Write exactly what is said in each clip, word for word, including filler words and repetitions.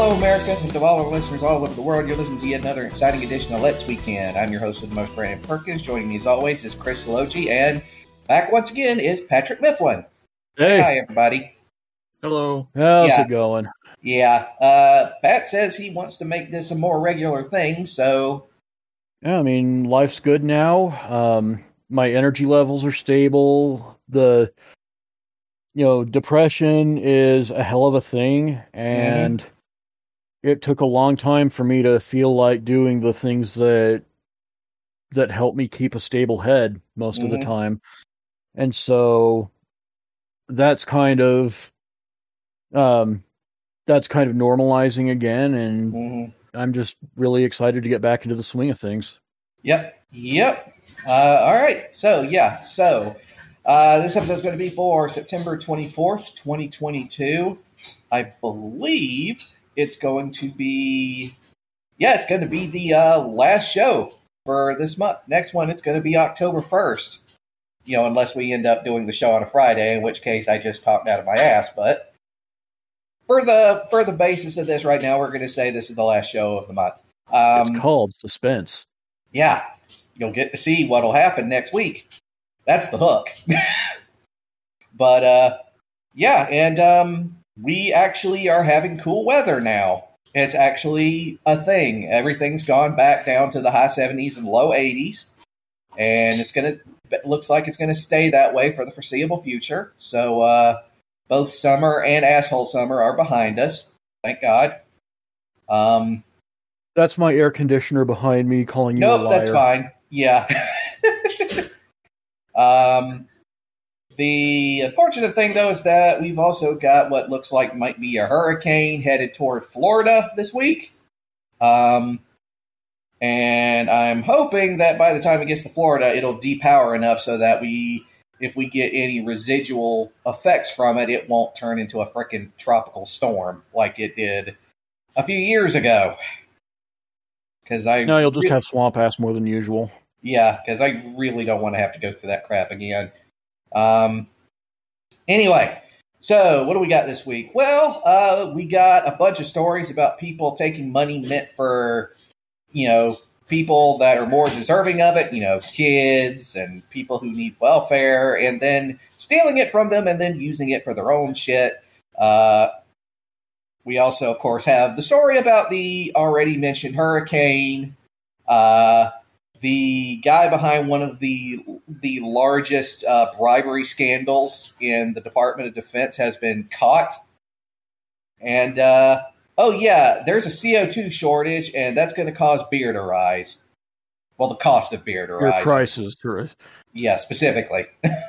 Hello, America, and to all our listeners all over the world, you're listening to yet another exciting edition of Let's Weekend. I'm your host with the most, Brandon Perkins. Joining me as always is Chris Logi, and back once again is Patrick Mifflin. Hey. Hi, everybody. Hello. How's yeah. it going? Yeah. Uh, Pat says he wants to make this a more regular thing, so... Yeah, I mean, life's good now. Um, my energy levels are stable. The... You know, depression is a hell of a thing, and mm-hmm. it took a long time for me to feel like doing the things that that help me keep a stable head most mm-hmm. of the time. And so that's kind of um that's kind of normalizing again, and mm-hmm. I'm just really excited to get back into the swing of things. Yep. Yep. Uh, all right. So, yeah. So, Uh, this episode is going to be for September twenty-fourth, twenty twenty-two. I believe it's going to be, yeah, it's going to be the uh, last show for this month. Next one, it's going to be October first. You know, unless we end up doing the show on a Friday, in which case I just talked out of my ass. But for the for the basis of this right now, we're going to say this is the last show of the month. Um, it's called suspense. Yeah, you'll get to see what'll happen next week. That's the hook. But, uh, yeah, and um, we actually are having cool weather now. It's actually a thing. Everything's gone back down to the high seventies and low eighties. And it's going to, it looks like it's going to stay that way for the foreseeable future. So, uh, both summer and asshole summer are behind us. Thank God. Um, That's my air conditioner behind me calling you nope, a liar. That's fine. Yeah. Um, the unfortunate thing, though, is that we've also got what looks like might be a hurricane headed toward Florida this week. Um, and I'm hoping that by the time it gets to Florida, it'll depower enough so that we, if we get any residual effects from it, it won't turn into a frickin' tropical storm like it did a few years ago. Because I no, you'll just really- have swamp ass more than usual. Yeah, because I really don't want to have to go through that crap again. Um, anyway, so what do we got this week? Well, uh, we got a bunch of stories about people taking money meant for, you know, people that are more deserving of it, you know, kids and people who need welfare, and then stealing it from them and then using it for their own shit. Uh, we also, of course, have the story about the already mentioned hurricane. Uh... The guy behind one of the the largest uh, bribery scandals in the Department of Defense has been caught. And, uh, oh yeah, there's a C O two shortage, and that's going to cause beer to rise. Well, the cost of beer to Your rise. prices to rise. Yeah, specifically.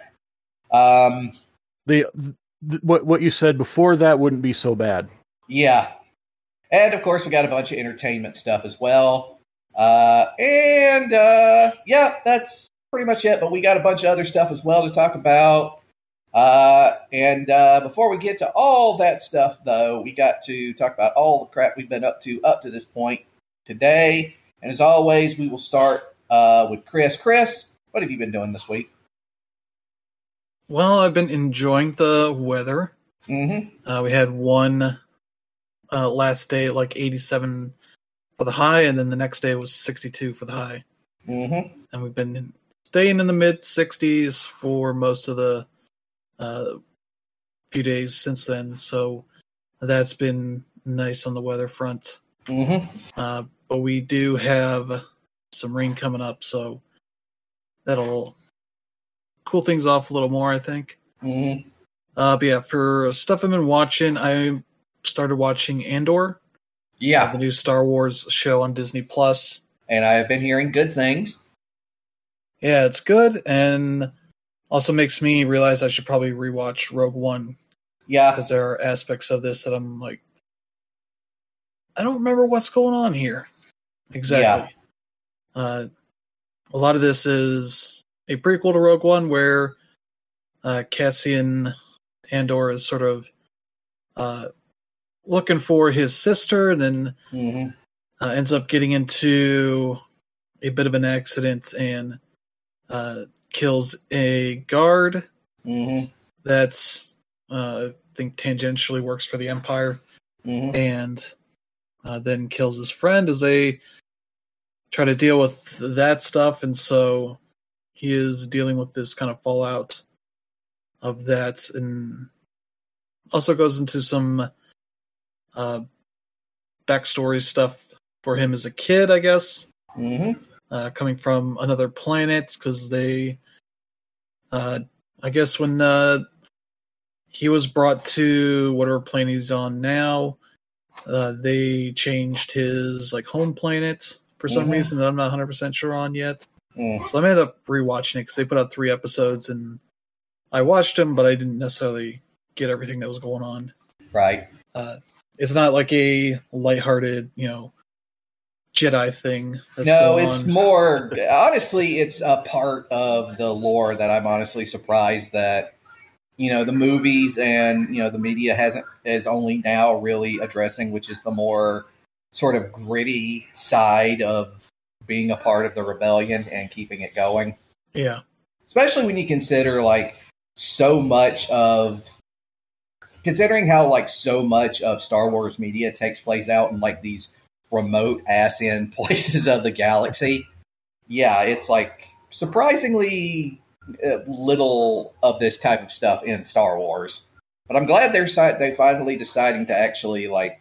um, the, the what what you said before that wouldn't be so bad. Yeah. And, of course, we got a bunch of entertainment stuff as well. Uh, and, uh, yeah, that's pretty much it, but we got a bunch of other stuff as well to talk about. Uh, and, uh, before we get to all that stuff, though, we got to talk about all the crap we've been up to up to this point today. And as always, we will start, uh, with Chris. Chris, what have you been doing this week? Well, I've been enjoying the weather. Mm-hmm. Uh, we had one, uh, last day at like eighty-seven for the high, and then the next day was sixty-two for the high. Mm-hmm. And we've been staying in the mid sixties for most of the uh, few days since then. So that's been nice on the weather front. Mm-hmm. Uh, but we do have some rain coming up, so that'll cool things off a little more, I think. Mm-hmm. Uh, but yeah, for stuff I've been watching, I started watching Andor. Yeah. Uh, the new Star Wars show on Disney Plus. And I have been hearing good things. Yeah, it's good, and also makes me realize I should probably rewatch Rogue One. Yeah. Because there are aspects of this that I'm like, I don't remember what's going on here. Exactly. Yeah. Uh, a lot of this is a prequel to Rogue One where uh, Cassian Andor is sort of uh, looking for his sister, and then mm-hmm. uh, ends up getting into a bit of an accident and uh, kills a guard mm-hmm. that's, uh, I think, tangentially works for the Empire. Mm-hmm. And uh, then kills his friend as they try to deal with that stuff, and so he is dealing with this kind of fallout of that, and also goes into some uh, backstory stuff for him as a kid, I guess, Mm-hmm. uh, coming from another planet, because they, uh, I guess when uh, he was brought to whatever planet he's on now, uh, they changed his like home planet for some Mhm. reason that I'm not one hundred percent sure on yet. Mm. So I ended up rewatching it because they put out three episodes, and I watched them, but I didn't necessarily get everything that was going on. Right. Uh, it's not like a lighthearted, you know, Jedi thing that's No, going it's on. more, honestly, it's a part of the lore that I'm honestly surprised that, you know, the movies and, you know, the media hasn't, is only now really addressing, which is the more sort of gritty side of being a part of the rebellion and keeping it going. Yeah. Especially when you consider, like, so much of, considering how, like, so much of Star Wars media takes place out in, like, these remote ass-in places of the galaxy. Yeah, it's, like, surprisingly uh, little of this type of stuff in Star Wars. But I'm glad they're si- they finally deciding to actually, like,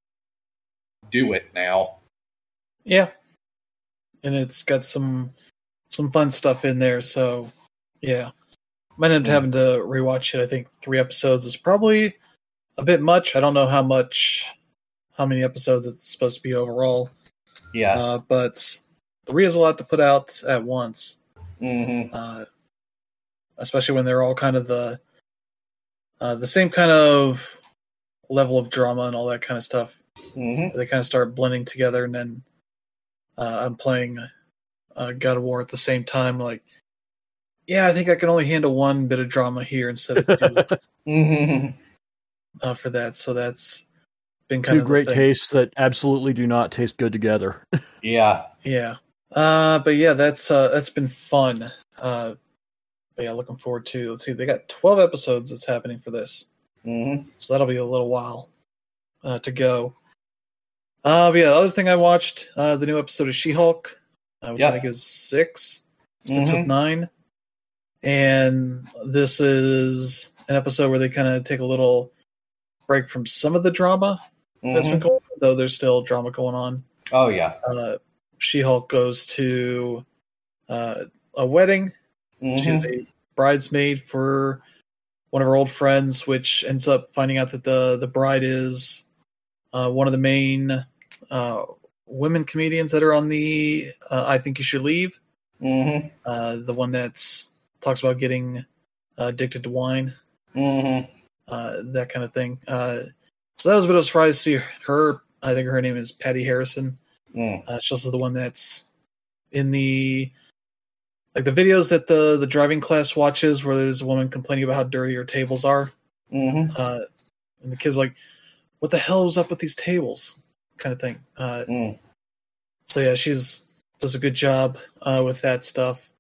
do it now. Yeah. And it's got some some fun stuff in there, so yeah. Might end up Mm. having to rewatch it. I think three episodes is probably a bit much. I don't know how much how many episodes it's supposed to be overall. Yeah. Uh, but three is a lot to put out at once. Mm-hmm. Uh, especially when they're all kind of the uh, the same kind of level of drama and all that kind of stuff. Mm-hmm. They kind of start blending together, and then uh, I'm playing uh, God of War at the same time. Like, yeah, I think I can only handle one bit of drama here instead of two Mm-hmm. uh, for that. So that's been kind Two of great the thing. tastes that absolutely do not taste good together. Yeah. Yeah. Uh, but yeah, that's uh, that's been fun. Uh, but yeah, looking forward to. Let's see, they got twelve episodes that's happening for this, Mm-hmm. so that'll be a little while uh, to go. Uh, but yeah, the other thing I watched, uh, the new episode of She-Hulk, uh, which Yep. I think is six, six Mhm. of nine, and this is an episode where they kind of take a little break from some of the drama that's been Mhm. going on, though there's still drama going on. Oh, yeah. Uh, She-Hulk goes to uh, a wedding. Mhm. She's a bridesmaid for one of her old friends, which ends up finding out that the, the bride is uh, one of the main uh, women comedians that are on the uh, I Think You Should Leave. Mhm. Uh, the one that talks about getting uh, addicted to wine, Mhm. uh, that kind of thing. Uh, so that was a bit of a surprise to see her. I think her name is Patty Harrison. Mm. Uh, she's also the one that's in the like the videos that the the driving class watches, where there's a woman complaining about how dirty her tables are, Mhm. uh, and the kids are like, "What the hell is up with these tables?" kind of thing. Uh, Mm. so yeah, she's does a good job uh, with that stuff.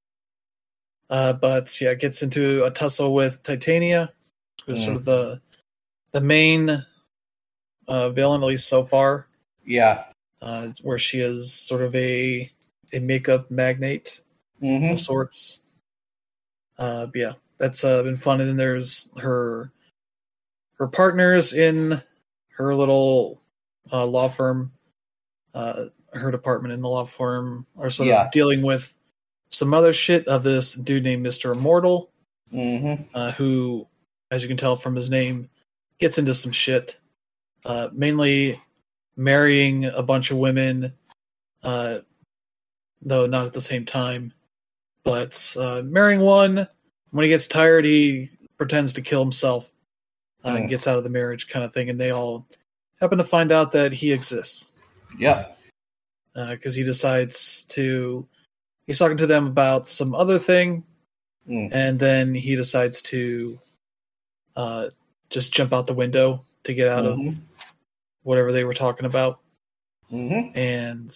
Uh, but yeah, gets into a tussle with Titania, who's Mm. sort of the the main uh, villain, at least so far. Yeah. Uh, where she is sort of a a makeup magnate Mhm. of sorts. Uh, but yeah, that's uh, been fun. And then there's her her partners in her little uh, law firm. Uh, her department in the law firm are sort Yeah. of dealing with some other shit of this dude named Mister Immortal, Mhm. uh, who, as you can tell from his name, gets into some shit. Uh, mainly marrying a bunch of women, uh, though not at the same time. But uh, marrying one, when he gets tired, he pretends to kill himself uh, Mm. and gets out of the marriage, kind of thing. And they all happen to find out that he exists Yep. because he decides to. He's talking to them about some other thing, Mm. and then he decides to uh, just jump out the window to get out Mhm. of whatever they were talking about. Mhm. And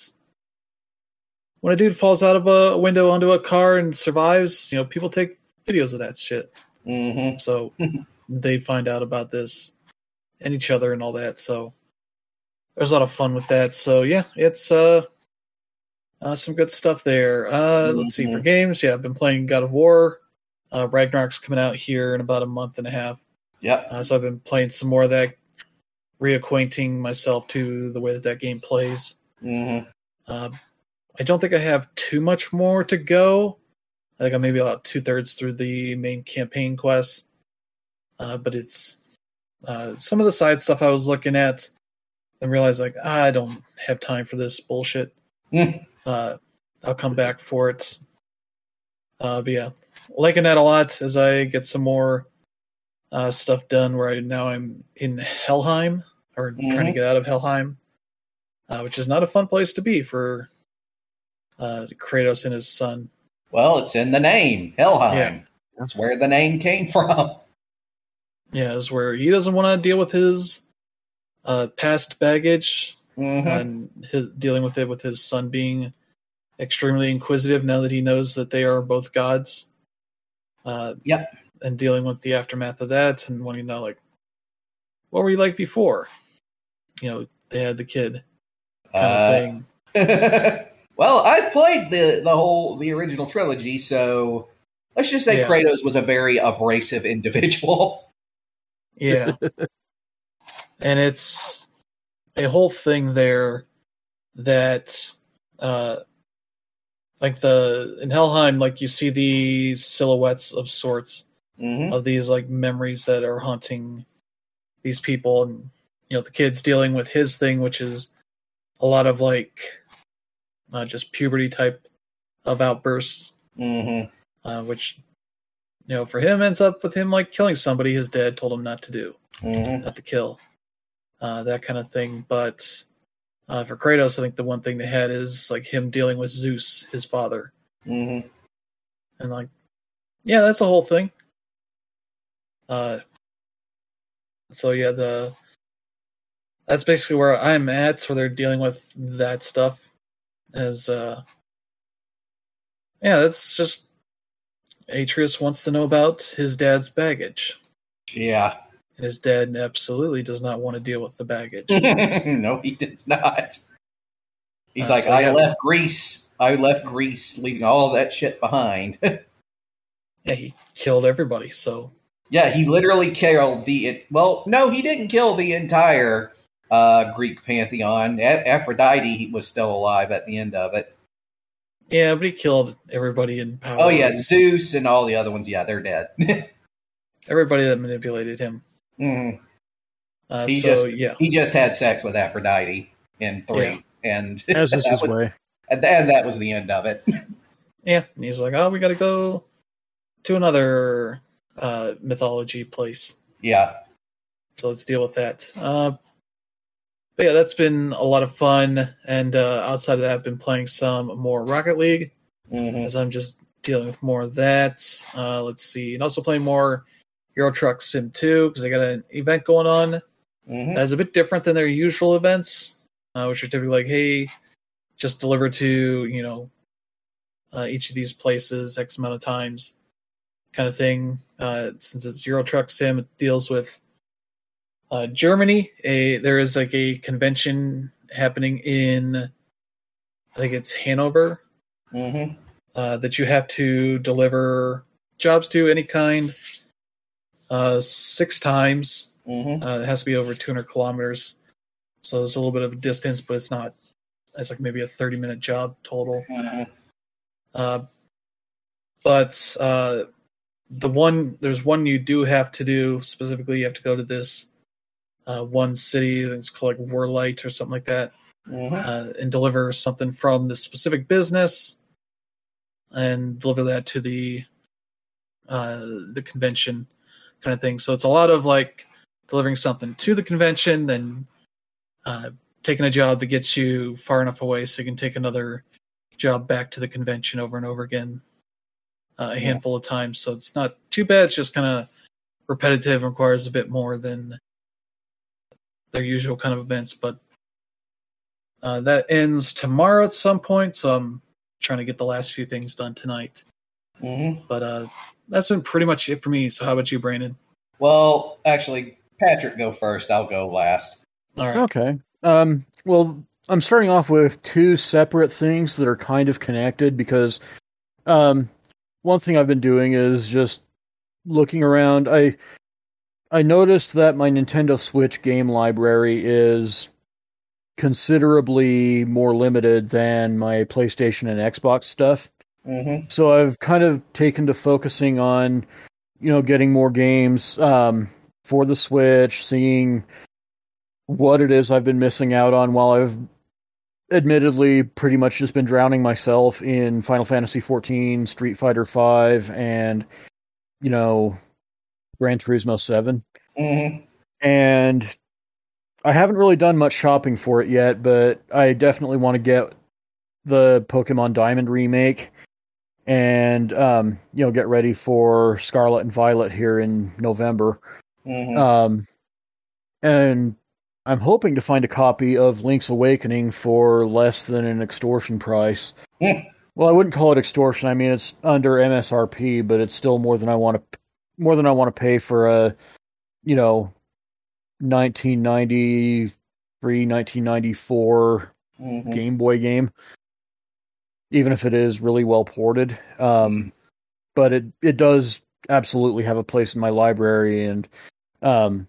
when a dude falls out of a window onto a car and survives, you know, people take videos of that shit. Mhm. So they find out about this and each other and all that. So there's a lot of fun with that. So yeah, it's uh, uh some good stuff there. Uh, mm-hmm. Let's see for games. Yeah, I've been playing God of War. Uh, Ragnarok's coming out here in about a month and a half. Yep. Uh, so I've been playing some more of that, reacquainting myself to the way that that game plays. Mm-hmm. Uh, I don't think I have too much more to go. I think I'm maybe about two thirds through the main campaign quests. Uh, but it's uh, some of the side stuff I was looking at and realized like ah, I don't have time for this bullshit. Mm. Uh, I'll come back for it. Uh, but yeah, liking that a lot as I get some more uh, stuff done. Where I, now I'm in Helheim or mm-hmm. trying to get out of Helheim, uh, which is not a fun place to be for uh, Kratos and his son. Well, it's in the name, Helheim. Yeah. That's where the name came from. Yeah, it's where he doesn't want to deal with his uh, past baggage mm-hmm. and his, dealing with it with his son being extremely inquisitive now that he knows that they are both gods. Uh, yep. And dealing with the aftermath of that and wanting to know, like, what were you like before? You know, they had the kid kind uh, of thing. Well, I've played the, the whole, the original trilogy, so let's just say yeah. Kratos was a very abrasive individual. Yeah. And it's a whole thing there that, uh, like the, in Helheim, like you see these silhouettes of sorts mm-hmm. of these like memories that are haunting these people. And, you know, the kid's dealing with his thing, which is a lot of like, uh, just puberty type of outbursts, mm-hmm. uh, which, you know, for him ends up with him like killing somebody his dad told him not to do, mm-hmm. not to kill, uh, that kind of thing. But uh, for Kratos, I think the one thing they had is like him dealing with Zeus, his father, mm-hmm. and like, yeah, that's a whole thing. Uh, so yeah, the that's basically where I'm at, where they're dealing with that stuff. As uh, yeah, that's just. Atreus wants to know about his dad's baggage. Yeah. And his dad absolutely does not want to deal with the baggage. No, he does not. He's uh, like, so, I yeah. left Greece. I left Greece, leaving all that shit behind. Yeah, he killed everybody, so. Yeah, he literally killed the... Well, no, he didn't kill the entire uh, Greek pantheon. A- Aphrodite was still alive at the end of it. Yeah, but he killed everybody in power. Oh, yeah, Zeus and all the other ones, yeah, they're dead. Everybody that manipulated him. Mm-hmm. Uh, he so, just, yeah. He just had sex with Aphrodite in three. Yeah. And As is his was, way. And, and that was the end of it. Yeah, and he's like, oh, we gotta go to another uh, mythology place. Yeah. So let's deal with that. Uh, But yeah, that's been a lot of fun, and uh, outside of that, I've been playing some more Rocket League, mm-hmm. as I'm just dealing with more of that. Uh, let's see, and also playing more Euro Truck Sim two, because they got an event going on mm-hmm. that's a bit different than their usual events, uh, which are typically like, hey, just deliver to, you know, uh, each of these places X amount of times, kind of thing. Uh, since it's Euro Truck Sim, it deals with Uh, Germany. A there is like a convention happening in, I think it's Hanover, mm-hmm. uh, that you have to deliver jobs to any kind uh, six times. Mm-hmm. Uh, it has to be over two hundred kilometers, so there's a little bit of a distance, but it's not. It's like maybe a thirty minute job total. Mm-hmm. Uh, but uh, the one there's one you do have to do specifically. You have to go to this. Uh, one city that's called like Warlight or something like that, mm-hmm. uh, and deliver something from the specific business, and deliver that to the uh, the convention kind of thing. So it's a lot of like delivering something to the convention, then uh, taking a job that gets you far enough away so you can take another job back to the convention over and over again uh, a yeah. handful of times. So it's not too bad. It's just kind of repetitive, requires a bit more than their usual kind of events, but uh, that ends tomorrow at some point, so I'm trying to get the last few things done tonight. Mm-hmm. But uh, that's been pretty much it for me. So how about you, Brandon? Well, actually, Patrick, go first. I'll go last. All right. Okay. Um, well, I'm starting off with two separate things that are kind of connected because um, one thing I've been doing is just looking around. I I noticed that my Nintendo Switch game library is considerably more limited than my PlayStation and Xbox stuff. Mm-hmm. So I've kind of taken to focusing on, you know, getting more games um, for the Switch, seeing what it is I've been missing out on while I've admittedly pretty much just been drowning myself in Final Fantasy fourteen, Street Fighter five, and, you know, Gran Turismo seven. Mm-hmm. And I haven't really done much shopping for it yet, but I definitely want to get the Pokemon Diamond remake and, um, you know, get ready for Scarlet and Violet here in November. Mm-hmm. Um, and I'm hoping to find a copy of Link's Awakening for less than an extortion price. Mm. Well, I wouldn't call it extortion. I mean, it's under M S R P, but it's still more than I want to more than I want to pay for a, you know, nineteen ninety-three, nineteen ninety-four Mm-hmm. Game Boy game, even if it is really well ported. Um, but it it does absolutely have a place in my library, and um,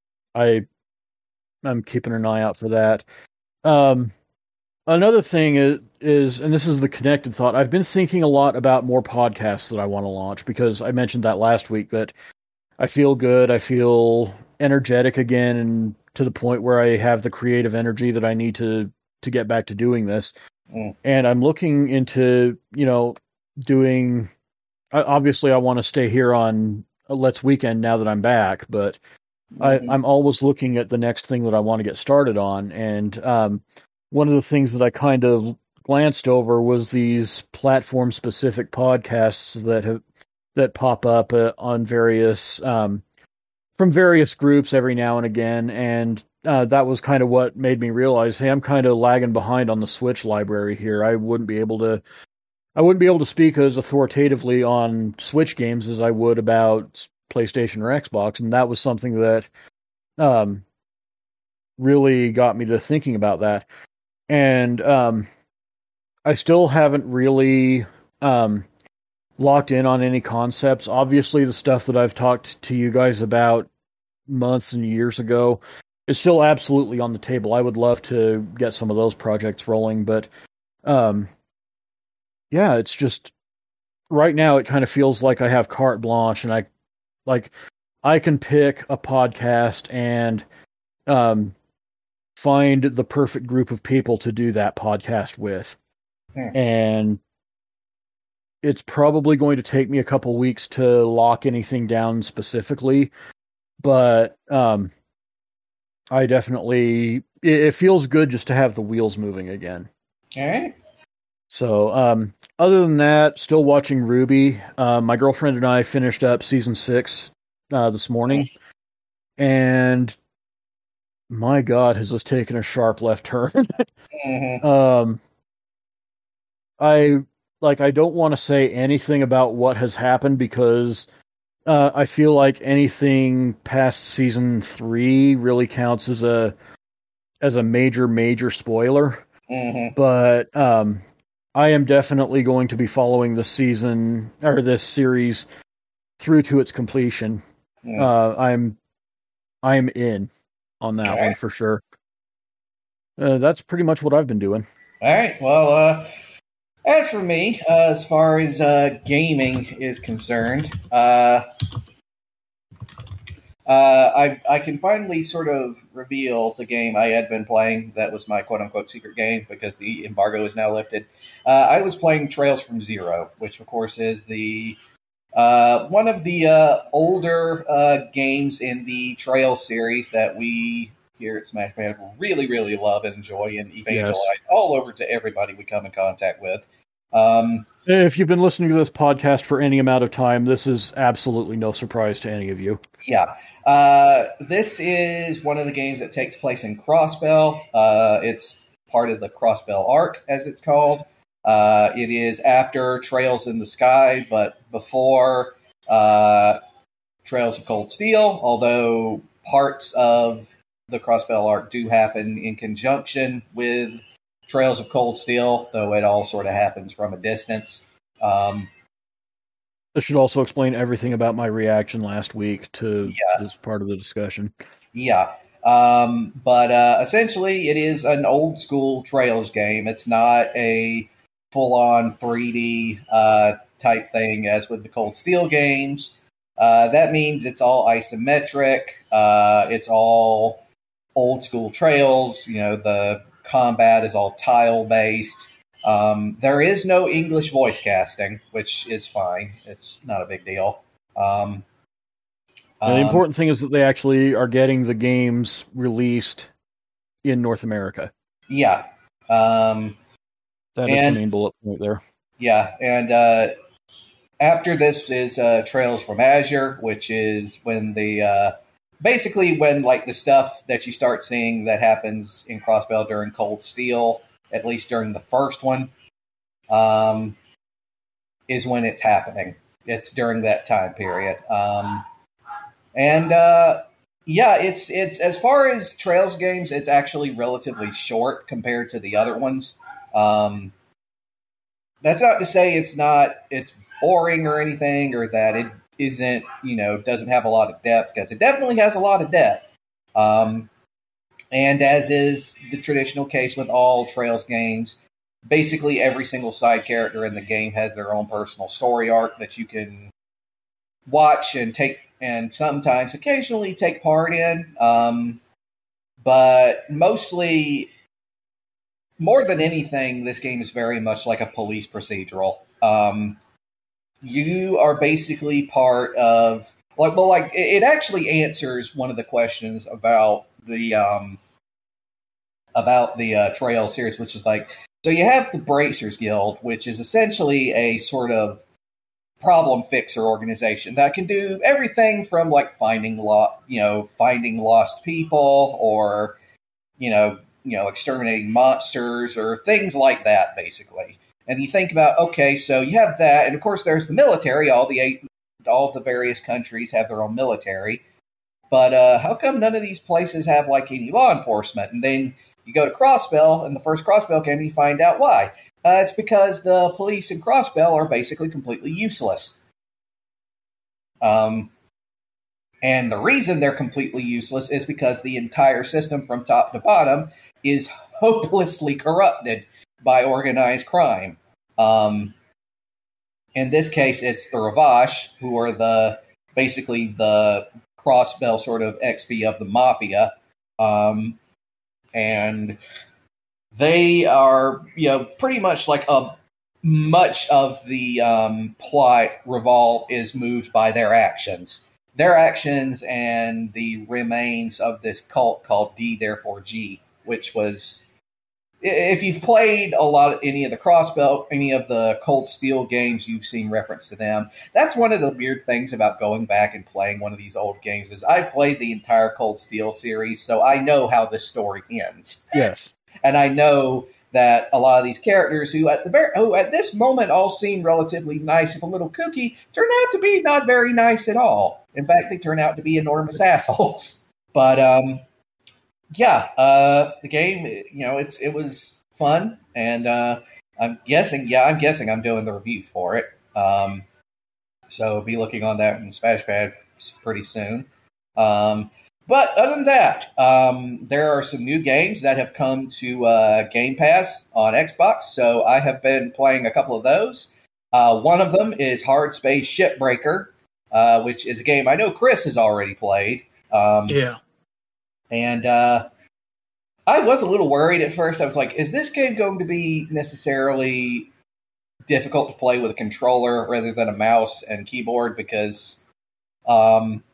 I I'm keeping an eye out for that. Um, another thing is, is, and this is the connected thought, I've been thinking a lot about more podcasts that I want to launch, because I mentioned that last week, that I feel good, I feel energetic again, and to the point where I have the creative energy that I need to to get back to doing this. Mm. And I'm looking into, you know, doing, obviously I want to stay here on Let's Weekend now that I'm back, but I, I'm always looking at the next thing that I want to get started on. And um, one of the things that I kind of glanced over was these platform-specific podcasts that have that pop up uh, on various um, from various groups every now and again. And uh, that was kind of what made me realize, hey, I'm kind of lagging behind on the Switch library here. I wouldn't be able to I wouldn't be able to speak as authoritatively on Switch games as I would about PlayStation or Xbox, and that was something that um, really got me to thinking about that. And um, I still haven't really um, locked in on any concepts. Obviously, the stuff that I've talked to you guys about months and years ago is still absolutely on the table. I would love to get some of those projects rolling, but um, yeah, it's just right now it kind of feels like I have carte blanche, and I like I can pick a podcast and um, find the perfect group of people to do that podcast with. Hmm. And it's probably going to take me a couple weeks to lock anything down specifically, but um, I definitely, it, it feels good just to have the wheels moving again. All right. So, um, other than that, still watching Ruby. Uh, my girlfriend and I finished up season six uh, this morning, and my God, has this taken a sharp left turn. Mm-hmm. um, I like. I don't want to say anything about what has happened, because uh, I feel like anything past season three really counts as a as a major, major spoiler. Mm-hmm. But um. I am definitely going to be following this season, or this series, through to its completion. Mm. Uh, I'm, I'm in on that All one right. for sure. Uh, that's pretty much what I've been doing. All right. Well, uh, as for me, uh, as far as uh, gaming is concerned, uh, uh, I I can finally sort of reveal the game I had been playing. That was my quote unquote secret game, because the embargo is now lifted. Uh, I was playing Trails from Zero, which of course is the uh, one of the uh, older uh, games in the Trails series that we here at Smash Band really, really love and enjoy and evangelize Yes. all over to everybody we come in contact with. Um, If you've been listening to this podcast for any amount of time, this is absolutely no surprise to any of you. Yeah. Uh, this is one of the games that takes place in Crossbell. Uh, it's part of the Crossbell arc, as it's called. Uh, it is after Trails in the Sky, but before uh, Trails of Cold Steel, although parts of the Crossbell arc do happen in conjunction with Trails of Cold Steel, though it all sort of happens from a distance. Um, This should also explain everything about my reaction last week to Yeah. this part of the discussion. yeah. Um, but uh, essentially, it is an old school Trails game. It's not a full on three D uh, type thing as with the Cold Steel games. Uh, that means it's all isometric. Uh, it's all old school Trails. You know, the combat is all tile based. Um, there is no English voice casting, which is fine. It's not a big deal. Um, And the um, important thing is that they actually are getting the games released in North America. Yeah. Um, That is And- the main bullet point there. yeah. And uh, after this is uh, Trails from Azure, which is when the uh, basically when like the stuff that you start seeing that happens in Crossbell during Cold Steel, at least during the first one, um, is when it's happening. It's during that time period. Um, and uh, yeah, it's it's as far as Trails games, it's actually relatively short compared to the other ones. Um, that's not to say it's not it's boring or anything, or that it isn't, you know, doesn't have a lot of depth, because it definitely has a lot of depth. Um, and as is the traditional case with all Trails games, basically every single side character in the game has their own personal story arc that you can watch and take, and sometimes occasionally take part in. Um, but mostly, more than anything, this game is very much like a police procedural. Um, you are basically part of, like, well, like it actually answers one of the questions about the um, about the uh, Trail series, which is like, so you have the Bracers Guild, which is essentially a sort of problem fixer organization that can do everything from like finding lo- you know, finding lost people, or you know, you know, exterminating monsters or things like that, basically. And you think about, okay, so you have that, and of course there's the military. All the eight, all the various countries have their own military, but uh, how come none of these places have like any law enforcement? And then you go to Crossbell, and the first Crossbell game, you find out why. Uh, it's because the police in Crossbell are basically completely useless. Um, and the reason they're completely useless is because the entire system from top to bottom is hopelessly corrupted by organized crime. Um, in this case, it's the Ravash, who are the basically the Crossbell sort of X P of the Mafia. Um, and they are, you know, pretty much like a much of the um, plot revolve is moved by their actions. Their actions and the remains of this cult called D, therefore G, which was, if you've played a lot of any of the Crossbell, any of the Cold Steel games, you've seen reference to them. That's one of the weird things about going back and playing one of these old games, is I've played the entire Cold Steel series, so I know how this story ends. Yes. And I know that a lot of these characters, who at the very, who at this moment all seem relatively nice, if a little kooky, turn out to be not very nice at all. In fact, they turn out to be enormous assholes. But um, yeah, uh, the game, you know, it's it was fun, and uh, I'm guessing, yeah, I'm guessing I'm doing the review for it. Um, so be looking on that in Smashpad pretty soon. Um, But other than that, um, there are some new games that have come to uh, Game Pass on Xbox, so I have been playing a couple of those. Uh, one of them is Hard Space Shipbreaker, uh, which is a game I know Chris has already played. Um, Yeah. And uh, I was a little worried at first. I was like, is this game going to be necessarily difficult to play with a controller rather than a mouse and keyboard? Because... Um,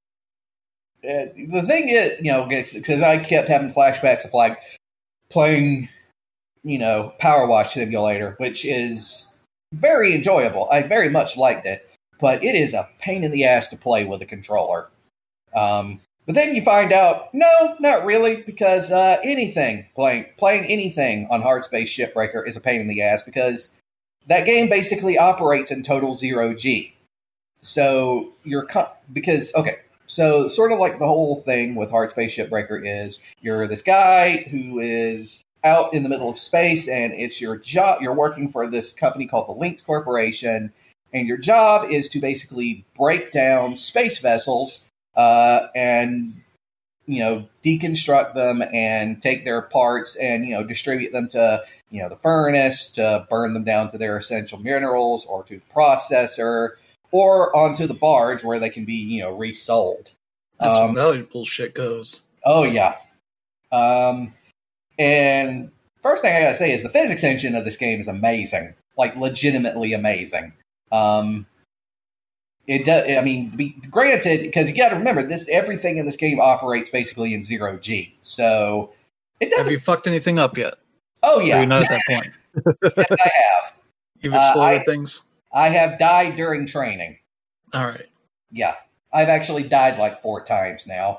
Uh, the thing is, you know, because I kept having flashbacks of like playing, you know, Power Wash Simulator, which is very enjoyable. I very much liked it, but it is a pain in the ass to play with a controller. Um, but then you find out, no, not really, because uh, anything playing playing anything on Hard Space Shipbreaker is a pain in the ass, because that game basically operates in total zero G. So you're co- because okay. So sort of like the whole thing with Hard Space Shipbreaker is you're this guy who is out in the middle of space, and it's your job. You're working for this company called the Lynx Corporation, and your job is to basically break down space vessels uh, and you know deconstruct them and take their parts and you know distribute them to you know the furnace to burn them down to their essential minerals or to the processor or onto the barge where they can be you know resold. That's um, how valuable shit goes. Oh yeah. Um, and first thing I gotta say is the physics engine of this game is amazing, like legitimately amazing. Um, it does. I mean, be, granted, because you got to remember this, everything in this game operates basically in zero G. So it doesn't. Have you fucked anything up yet? Oh yeah, Or are you not at that point? Yes, I have. You've exploded uh, I, things. I have died during training. All right. Yeah, I've actually died like four times now.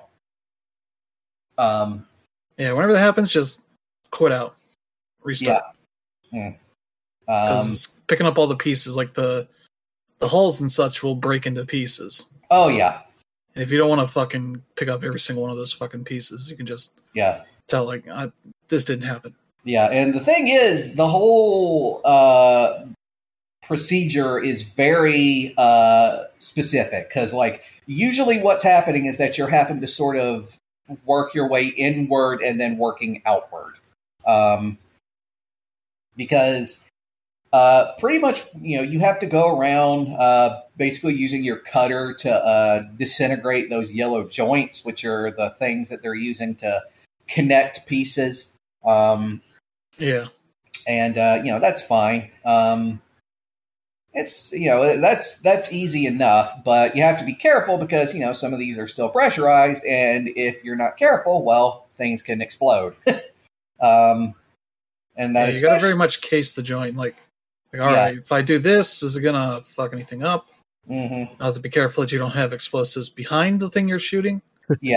Um. Yeah. Whenever that happens, just quit out, restart. Yeah. Hmm. Because um, picking up all the pieces, like the the hulls and such, will break into pieces. Oh yeah. And if you don't want to fucking pick up every single one of those fucking pieces, you can just yeah tell like I, this didn't happen. Yeah, and the thing is, the whole uh, procedure is very uh, specific because, like, usually what's happening is that you're having to sort of work your way inward and then working outward. Um, because uh, pretty much, you know, you have to go around uh, basically using your cutter to uh, disintegrate those yellow joints, which are the things that they're using to connect pieces. Um, yeah. And, uh, you know, that's fine. Um, it's, you know, that's that's easy enough, but you have to be careful because, you know, some of these are still pressurized, and if you're not careful, well, things can explode. um, and that yeah, you got to very much case the joint. Like, like all yeah. right, if I do this, is it going to fuck anything up? Mm-hmm. I have to be careful that you don't have explosives behind the thing you're shooting. yeah.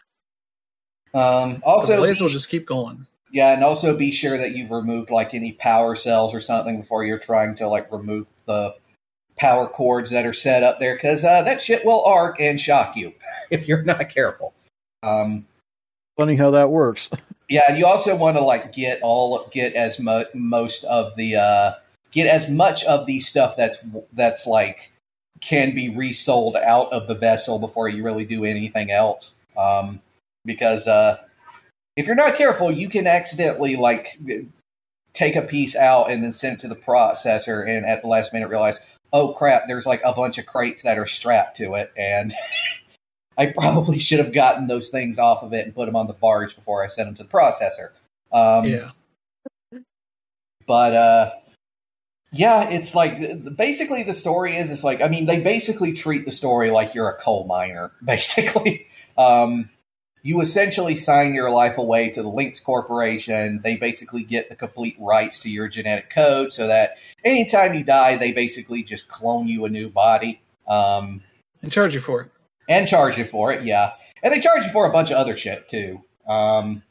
Um, also, the laser will just keep going. Yeah, and also be sure that you've removed like any power cells or something before you're trying to like remove the power cords that are set up there, because uh, that shit will arc and shock you if you're not careful. Um, Funny how that works. Yeah, and you also want to like get all get as mo- most of the uh, get as much of the stuff that's that's like can be resold out of the vessel before you really do anything else, um, because. Uh, If you're not careful, you can accidentally like take a piece out and then send it to the processor, and at the last minute realize, oh crap, there's like a bunch of crates that are strapped to it, and I probably should have gotten those things off of it and put them on the barge before I sent them to the processor. Um, yeah. But uh, yeah, it's like basically the story is it's like I mean they basically treat the story like you're a coal miner, basically. Um, You essentially sign your life away to the Lynx Corporation. They basically get the complete rights to your genetic code so that anytime you die, they basically just clone you a new body. Um, and charge you for it. And charge you for it, yeah. And they charge you for a bunch of other shit, too. Um,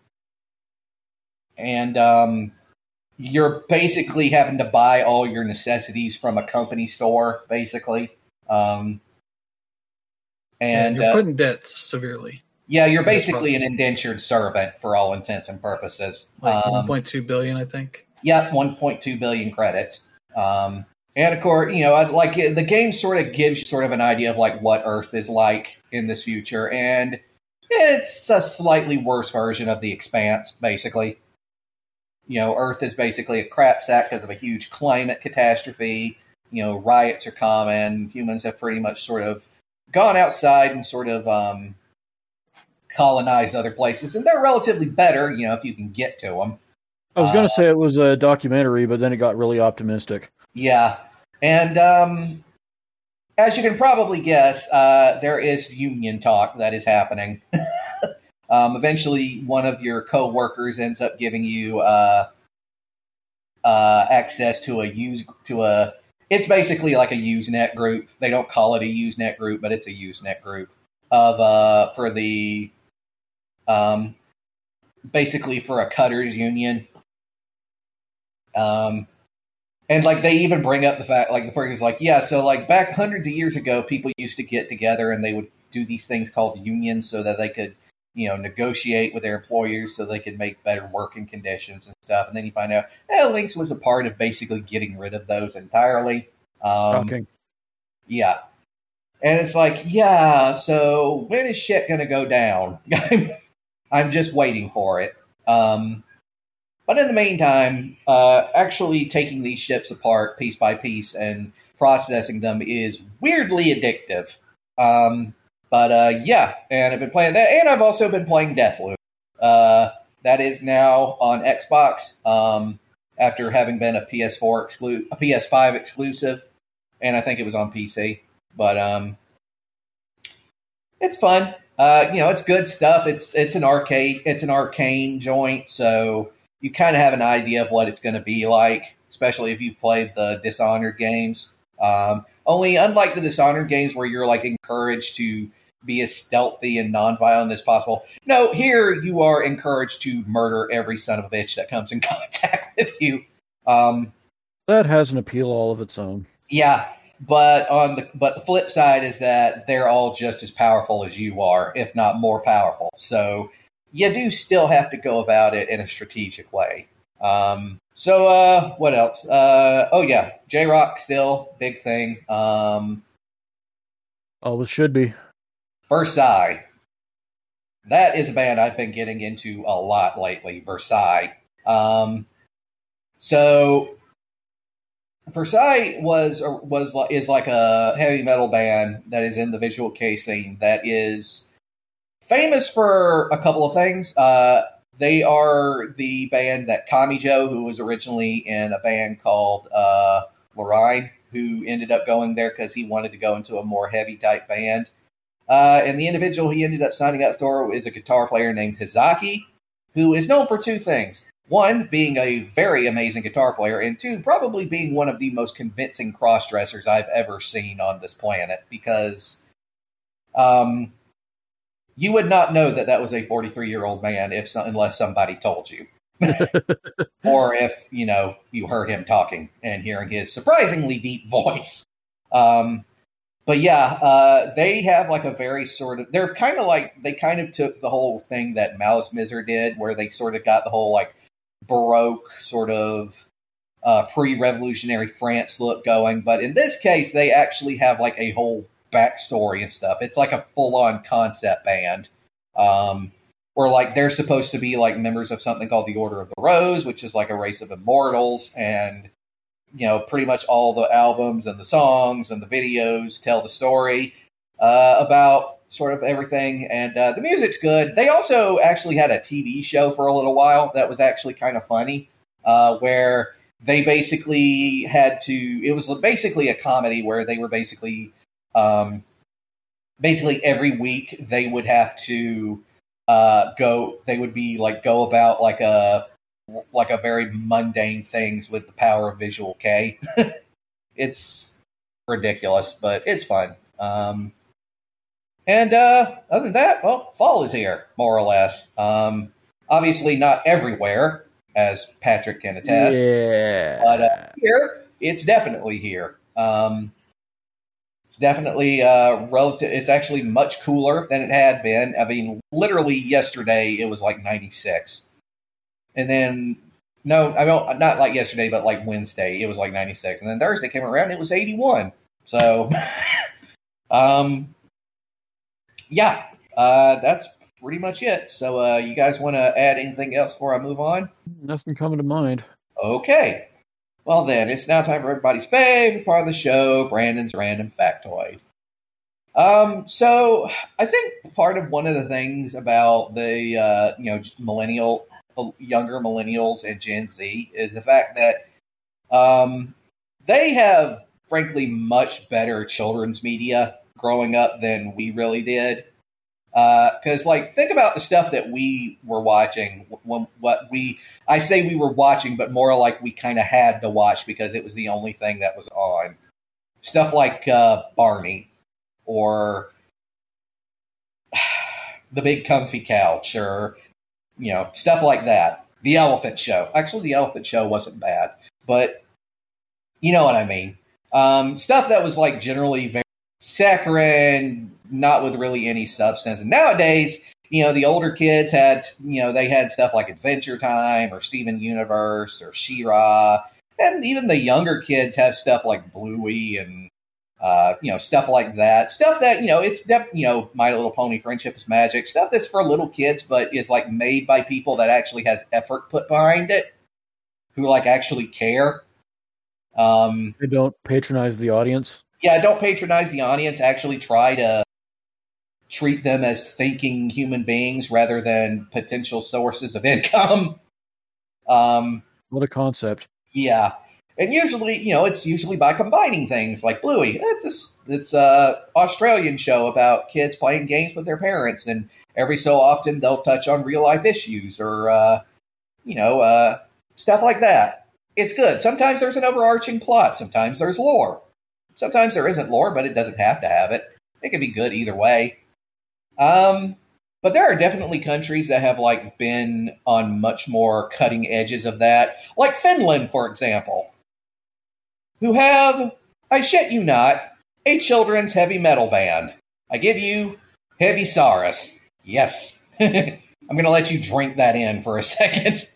and um, you're basically having to buy all your necessities from a company store, basically. Um, and yeah, you're uh, put in debt severely. Yeah, you're basically an indentured servant for all intents and purposes. Like um, one point two billion, I think. Yeah, one point two billion credits. Um, and of course, you know, like the game sort of gives you sort of an idea of like what Earth is like in this future, and it's a slightly worse version of the Expanse, basically. You know, Earth is basically a crap sack because of a huge climate catastrophe. You know, riots are common. Humans have pretty much sort of gone outside and sort of um, colonized other places, and they're relatively better, you know, if you can get to them. I was going to uh, say it was a documentary, but then it got really optimistic. Yeah, and um, as you can probably guess, uh, there is union talk that is happening. um, eventually, one of your co-workers ends up giving you uh, uh, access to a use to a. It's basically like a Usenet group. They don't call it a Usenet group, but it's a Usenet group of uh, for the. Um, basically for a cutters union. Um, and like they even bring up the fact, like the person's like, yeah, so like back hundreds of years ago, people used to get together and they would do these things called unions so that they could, you know, negotiate with their employers so they could make better working conditions and stuff. And then you find out, eh, Lynx was a part of basically getting rid of those entirely. Um, Okay. Yeah. And it's like, yeah, so when is shit going to go down? I'm just waiting for it. Um, but in the meantime, uh, actually taking these ships apart piece by piece and processing them is weirdly addictive. Um, but uh, yeah, and I've been playing that, and I've also been playing Deathloop. Uh, that is now on Xbox um, after having been a P S four exclu- a P S five exclusive, and I think it was on P C. But um, it's fun. Uh, you know, it's good stuff. It's it's an arcade. It's an arcane joint, so you kind of have an idea of what it's going to be like, especially if you've played the Dishonored games. Um, only, unlike the Dishonored games where you're like encouraged to be as stealthy and non-violent as possible, no, here you are encouraged to murder every son of a bitch that comes in contact with you. Um, that has an appeal all of its own. Yeah. But on the but the flip side is that they're all just as powerful as you are, if not more powerful. So you do still have to go about it in a strategic way. Um, so uh, what else? Uh, oh yeah, J-Rock still big thing. Um, Always should be. Versailles. That is a band I've been getting into a lot lately. Versailles. Um, so. Versailles was was is like a heavy metal band that is in the Visual Kei scene that is famous for a couple of things. Uh, they are the band that Kamijo, who was originally in a band called uh, Lorraine, who ended up going there because he wanted to go into a more heavy type band. Uh, and the individual he ended up signing up for is a guitar player named Hizaki, who is known for two things. One, being a very amazing guitar player, and two, probably being one of the most convincing cross-dressers I've ever seen on this planet, because um, you would not know that that was a forty-three-year-old man if unless somebody told you. Or if, you know, you heard him talking and hearing his surprisingly deep voice. Um, but yeah, uh, they have like a very sort of, they're kind of like, they kind of took the whole thing that Malice Miser did, where they sort of got the whole like Baroque sort of uh, pre-revolutionary France look going, but in this case they actually have like a whole backstory and stuff. It's like a full-on concept band um, where like they're supposed to be like members of something called the Order of the Rose, which is like a race of immortals, and you know, pretty much all the albums and the songs and the videos tell the story uh, about sort of everything, and uh, the music's good. They also actually had a T V show for a little while that was actually kind of funny, uh, where they basically had to, it was basically a comedy where they were basically, um, basically every week they would have to uh, go, they would be like, go about like a, like a very mundane things with the power of Visual Kei. It's ridiculous, but it's fun. Um, And uh, other than that, well, fall is here, more or less. Um, obviously not everywhere, as Patrick can attest. Yeah. But uh, here, it's definitely here. Um, it's definitely uh, relative. It's actually much cooler than it had been. I mean, literally yesterday, it was like ninety-six. And then, no, I mean, not like yesterday, but like Wednesday, it was like ninety-six. And then Thursday came around, it was eighty-one. So, um... yeah, uh, that's pretty much it. So uh, you guys want to add anything else before I move on? Nothing coming to mind. Okay. Well then, it's now time for everybody's favorite part of the show, Brandon's Random Factoid. Um, so I think part of one of the things about the uh, you know millennial, younger millennials and Gen Z is the fact that um, they have, frankly, much better children's media growing up than we really did. Because, uh, like, think about the stuff that we were watching. When, what we, I say we were watching, but more like we kind of had to watch because it was the only thing that was on. Stuff like uh, Barney or The Big Comfy Couch, or you know, stuff like that. The Elephant Show. Actually, The Elephant Show wasn't bad, but you know what I mean. Um, stuff that was like generally very saccharine, not with really any substance. And nowadays, you know, the older kids had, you know, they had stuff like Adventure Time or Steven Universe or She-Ra. And even the younger kids have stuff like Bluey and, uh, you know, stuff like that. Stuff that, you know, it's, def- you know, My Little Pony Friendship is Magic. Stuff that's for little kids, but is, like, made by people that actually has effort put behind it, who, like, actually care. Um, They don't patronize the audience. Yeah, don't patronize the audience. Actually try to treat them as thinking human beings rather than potential sources of income. Um, what a concept. Yeah. And usually, you know, it's usually by combining things like Bluey. It's a, it's a Australian show about kids playing games with their parents, and every so often they'll touch on real life issues or, uh, you know, uh, stuff like that. It's good. Sometimes there's an overarching plot. Sometimes there's lore. Sometimes there isn't lore, but it doesn't have to have it. It can be good either way. Um, but there are definitely countries that have like been on much more cutting edges of that, like Finland, for example, who have, I shit you not, a children's heavy metal band. I give you Heavy Saurus. Yes. I'm going to let you drink that in for a second.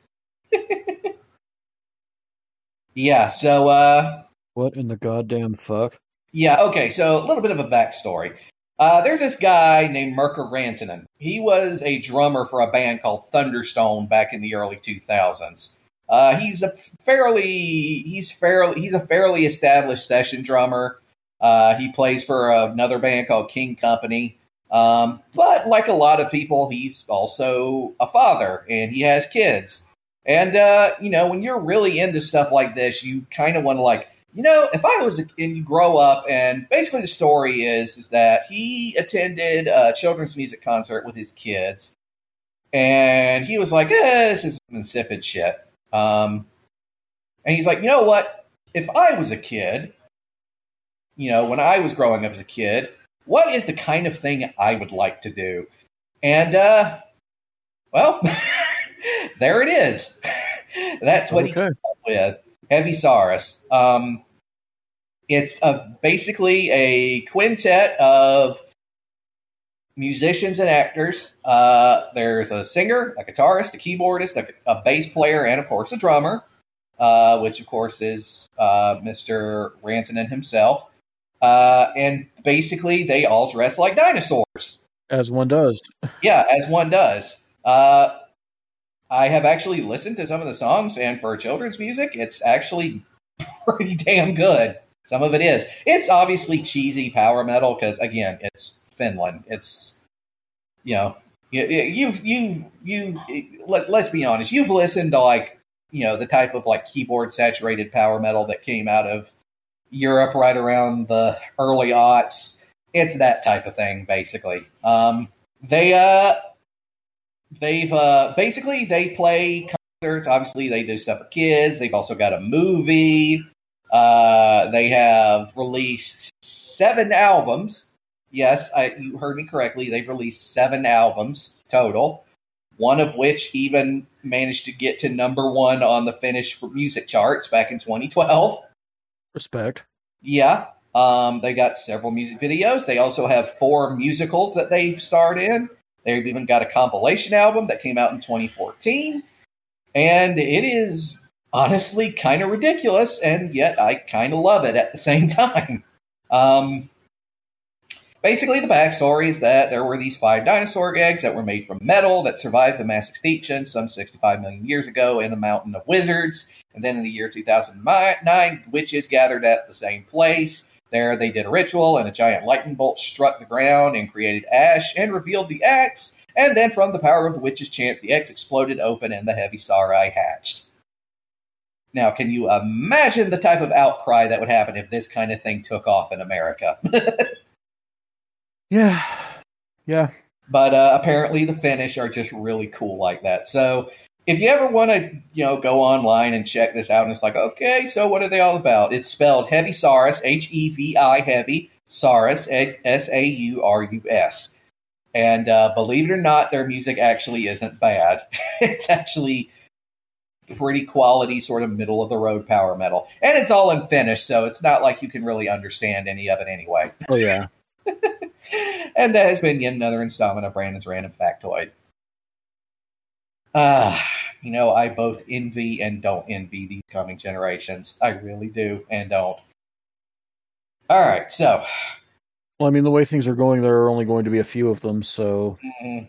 Yeah, so, uh... what in the goddamn fuck? Yeah, okay, so a little bit of a backstory. Uh, there's this guy named Mirko Rantanen. He was a drummer for a band called Thunderstone back in the early two thousands. Uh, he's a fairly, he's fairly, he's a fairly established session drummer. Uh, he plays for another band called King Company. Um, but like a lot of people, he's also a father, and he has kids. And, uh, you know, when you're really into stuff like this, you kind of want to, like, you know, if I was, a, and you grow up, and basically the story is, is that he attended a children's music concert with his kids, and he was like, eh, this is insipid shit. Um, and he's like, you know what? If I was a kid, you know, when I was growing up as a kid, what is the kind of thing I would like to do? And, uh, well... there it is. That's what okay. he came up with. Heavy Saurus. Um, it's a, basically a quintet of musicians and actors. Uh, there's a singer, a guitarist, a keyboardist, a, a bass player, and, of course, a drummer, uh, which, of course, is uh, Mister Rantanen himself. Uh, and basically, they all dress like dinosaurs. As one does. Yeah, as one does. Uh, I have actually listened to some of the songs, and for children's music, it's actually pretty damn good. Some of it is. It's obviously cheesy power metal because, again, it's Finland. It's, you know, you, you've, you've, you, let, let's be honest, you've listened to, like, you know, the type of, like, keyboard-saturated power metal that came out of Europe right around the early aughts. It's that type of thing, basically. Um, they, uh... They've, uh, basically, they play concerts. Obviously, they do stuff for kids. They've also got a movie. Uh, they have released seven albums. Yes, I, you heard me correctly. They've released seven albums total, one of which even managed to get to number one on the Finnish music charts back in twenty twelve. Respect. Yeah. Um, they got several music videos. They also have four musicals that they've starred in. They've even got a compilation album that came out in twenty fourteen, and it is honestly kind of ridiculous, and yet I kind of love it at the same time. Um, basically, the backstory is that there were these five dinosaur eggs that were made from metal that survived the mass extinction some sixty-five million years ago in a mountain of wizards, and then in the year two thousand nine, witches gathered at the same place. There they did a ritual, and a giant lightning bolt struck the ground and created ash and revealed the X. And then from the power of the witch's chants, the X exploded open and the Heavy Sauri hatched. Now, can you imagine the type of outcry that would happen if this kind of thing took off in America? yeah. Yeah. But uh, apparently the Finnish are just really cool like that. So if you ever want to, you know, go online and check this out, and it's like, okay, so what are they all about? It's spelled Heavy Saurus, H E V I Heavy, Saurus, S A U R U S. And uh, believe it or not, their music actually isn't bad. It's actually pretty quality, sort of middle of the road power metal, and it's all in Finnish, so it's not like you can really understand any of it anyway. Oh yeah. And that has been yet another installment of Brandon's Random Factoid. Ah, uh, you know, I both envy and don't envy these coming generations. I really do and don't. All right, so. Well, I mean, the way things are going, there are only going to be a few of them, so. Mm-hmm.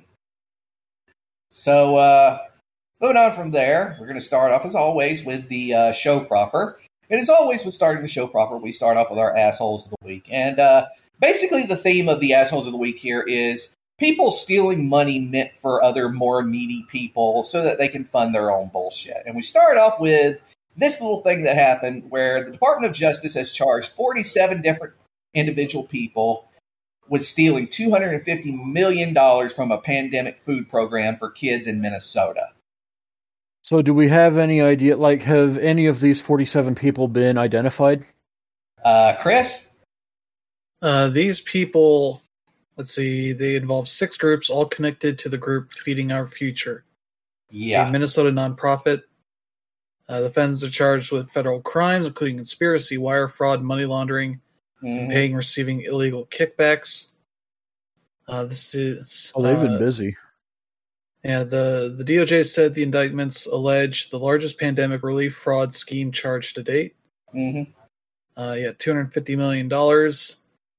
So, uh, moving on from there, we're going to start off, as always, with the uh, show proper. And as always, with starting the show proper, we start off with our assholes of the week. And uh, basically, the theme of the assholes of the week here is people stealing money meant for other more needy people so that they can fund their own bullshit. And we start off with this little thing that happened where the Department of Justice has charged forty-seven different individual people with stealing two hundred fifty million dollars from a pandemic food program for kids in Minnesota. So do we have any idea, like, have any of these forty-seven people been identified? Uh, Chris? Uh, these people, let's see, they involve six groups, all connected to the group Feeding Our Future. Yeah. A Minnesota nonprofit. Uh, the defendants are charged with federal crimes, including conspiracy, wire fraud, money laundering, mm-hmm. paying and receiving illegal kickbacks. Uh, this is. Oh, they've uh, been busy. Yeah, the, the D O J said the indictments allege the largest pandemic relief fraud scheme charged to date. Mm-hmm. Uh, yeah, two hundred fifty million dollars.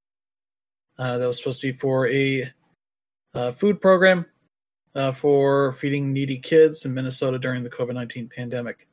Uh, that was supposed to be for a uh, food program uh, for feeding needy kids in Minnesota during the COVID nineteen pandemic.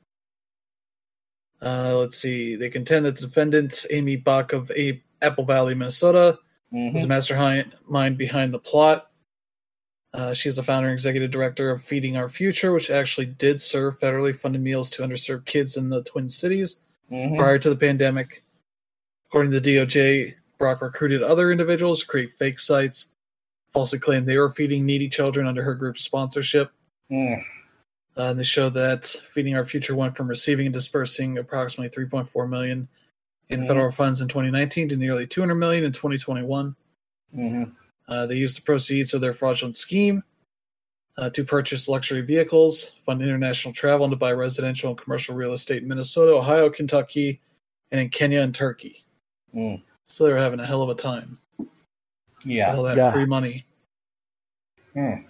Uh, let's see. They contend that the defendant, Amy Bach of a- Apple Valley, Minnesota, mm-hmm. was the mastermind behind the plot. Uh, she's the founder and executive director of Feeding Our Future, which actually did serve federally funded meals to underserved kids in the Twin Cities mm-hmm. prior to the pandemic. According to the D O J, Brock recruited other individuals to create fake sites, falsely claimed they were feeding needy children under her group's sponsorship. Mm. Uh, and they show that Feeding Our Future went from receiving and dispersing approximately three point four million dollars in mm-hmm. federal funds in twenty nineteen to nearly two hundred million dollars in twenty twenty-one. Mm-hmm. Uh, they used the proceeds of their fraudulent scheme uh, to purchase luxury vehicles, fund international travel, and to buy residential and commercial real estate in Minnesota, Ohio, Kentucky, and in Kenya and Turkey. Mm. So they were having a hell of a time. Yeah. With all that yeah. free money. Hmm.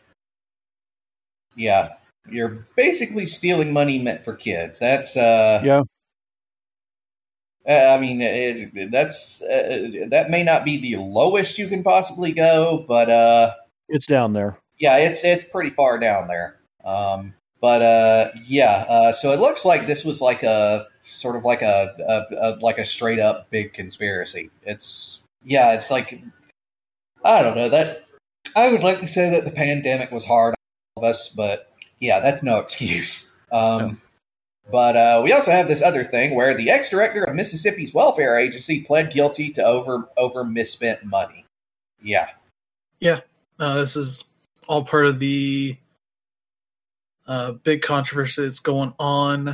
Yeah. You're basically stealing money meant for kids. That's, uh... Yeah. I mean, it, that's uh, that may not be the lowest you can possibly go, but uh, it's down there. Yeah, it's it's pretty far down there. Um, but uh, yeah, uh, so it looks like this was like a sort of like a, a, a like a straight up big conspiracy. It's yeah, it's like I don't know that I would like to say that the pandemic was hard on all of us, but yeah, that's no excuse. Um, no. But uh, we also have this other thing where the ex-director of Mississippi's welfare agency pled guilty to over over misspent money. Yeah. Yeah. Uh, this is all part of the uh, big controversy that's going on.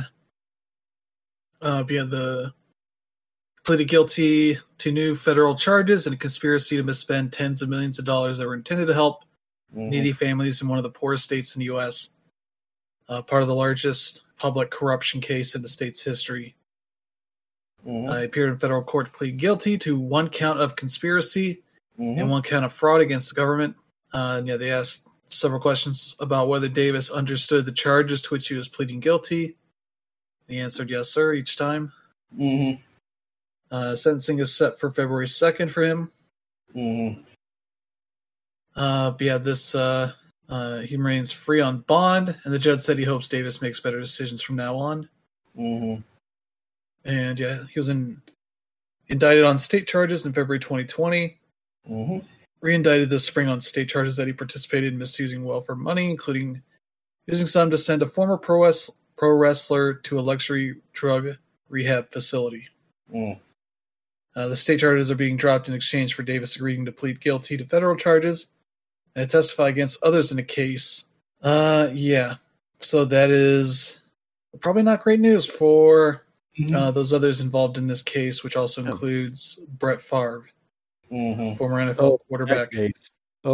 Uh, yeah, the pleaded guilty to new federal charges and a conspiracy to misspend tens of millions of dollars that were intended to help mm-hmm. needy families in one of the poorest states in the U S Uh, part of the largest public corruption case in the state's history. Mm-hmm. Uh, he appeared in federal court to plead guilty to one count of conspiracy mm-hmm. and one count of fraud against the government. Uh, and yeah, they asked several questions about whether Davis understood the charges to which he was pleading guilty. He answered yes, sir, each time. Mm-hmm. Uh, sentencing is set for February second for him. Mm-hmm. Uh, but yeah, this... Uh, Uh, he remains free on bond, and the judge said he hopes Davis makes better decisions from now on. Mm-hmm. And yeah, he was in, indicted on state charges in February twenty twenty. Mm-hmm. Re-indicted this spring on state charges that he participated in misusing welfare money, including using some to send a former pro, res- pro wrestler to a luxury drug rehab facility. Mm. Uh, the state charges are being dropped in exchange for Davis agreeing to plead guilty to federal charges and testify against others in the case. Uh, yeah. So that is probably not great news for mm-hmm. uh, those others involved in this case, which also includes Brett Favre, mm-hmm. former N F L oh, quarterback.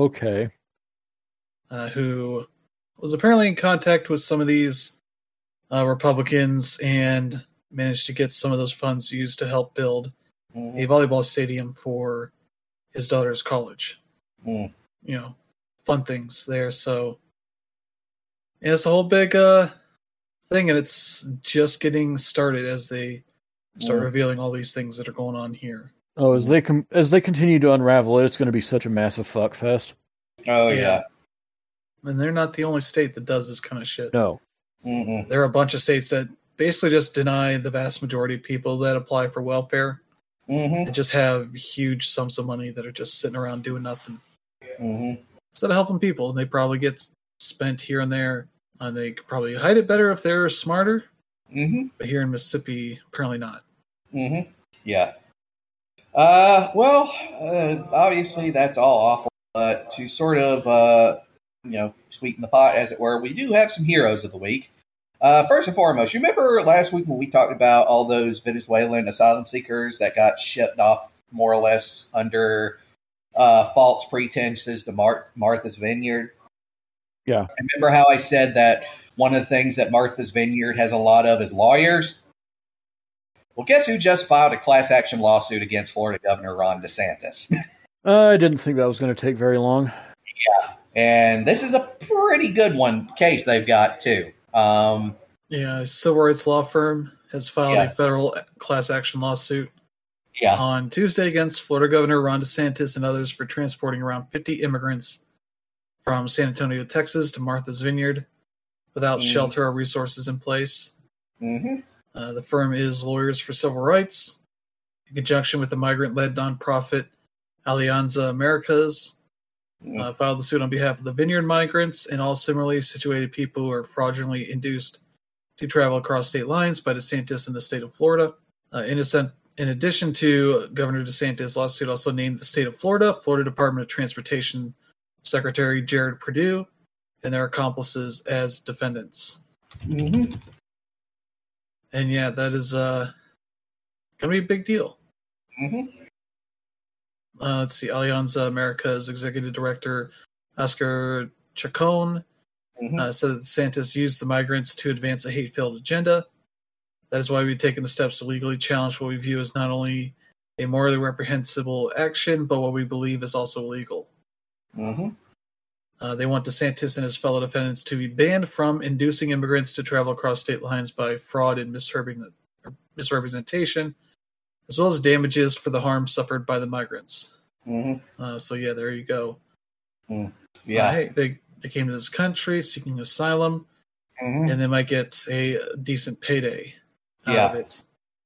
Okay. Uh, who was apparently in contact with some of these uh, Republicans and managed to get some of those funds used to help build Mm-hmm. a volleyball stadium for his daughter's college. Mm. You know, fun things there. So yeah, it's a whole big uh, thing, and it's just getting started as they start Mm. revealing all these things that are going on here. Oh, as they com- as they continue to unravel it, it's going to be such a massive fuck fest. Oh yeah. Yeah. And they're not the only state that does this kind of shit. No. Mm-mm. There are a bunch of states that basically just deny the vast majority of people that apply for welfare Mm-hmm. and just have huge sums of money that are just sitting around doing nothing Mm-hmm. instead of helping people. And they probably get spent here and there, and they could probably hide it better if they're smarter. Mm-hmm. But here in Mississippi, apparently not. Mm-hmm. Yeah. Uh, well, uh, obviously that's all awful, but to sort of, uh, you know, sweeten the pot, as it were, we do have some heroes of the week. Uh, first and foremost, you remember last week when we talked about all those Venezuelan asylum seekers that got shipped off more or less under uh, false pretenses to Mar- Martha's Vineyard? Yeah. Remember how I said that one of the things that Martha's Vineyard has a lot of is lawyers? Well, guess who just filed a class action lawsuit against Florida Governor Ron DeSantis? Uh, I didn't think that was going to take very long. And this is a pretty good one case they've got, too. Um, Yeah, a civil rights law firm has filed Yeah. a federal class action lawsuit yeah. on Tuesday against Florida Governor Ron DeSantis and others for transporting around fifty immigrants from San Antonio, Texas to Martha's Vineyard without Mhm. shelter or resources in place. Mm-hmm. Uh, the firm is Lawyers for Civil Rights, in conjunction with the migrant-led nonprofit Alianza Americas, uh, filed the suit on behalf of the vineyard migrants and all similarly situated people who are fraudulently induced to travel across state lines by DeSantis in the state of Florida. Uh, in, a, in addition to Governor DeSantis' lawsuit, also named the state of Florida, Florida Department of Transportation Secretary Jared Perdue, and their accomplices as defendants. Mm-hmm. And yeah, that is uh, going to be a big deal. Mm-hmm. Uh, let's see, Alianza America's executive director, Oscar Chacon, Mm-hmm. uh, said that DeSantis used the migrants to advance a hate-filled agenda. That is why we've taken the steps to legally challenge what we view as not only a morally reprehensible action, but what we believe is also illegal. Mm-hmm. Uh, they want DeSantis and his fellow defendants to be banned from inducing immigrants to travel across state lines by fraud and misrepresentation, as well as damages for the harm suffered by the migrants. Mm-hmm. Uh, so yeah, there you go. Mm. Yeah. Uh, hey, they they came to this country seeking asylum, Mm-hmm. and they might get a decent payday out Yeah. of it.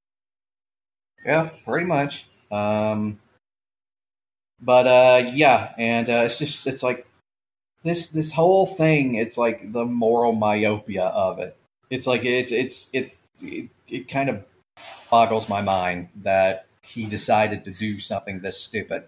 Yeah, pretty much. Um, but uh, yeah, and uh, it's just it's like this this whole thing. It's like the moral myopia of it. It's like it's it's it it, it kind of boggles my mind that he decided to do something this stupid.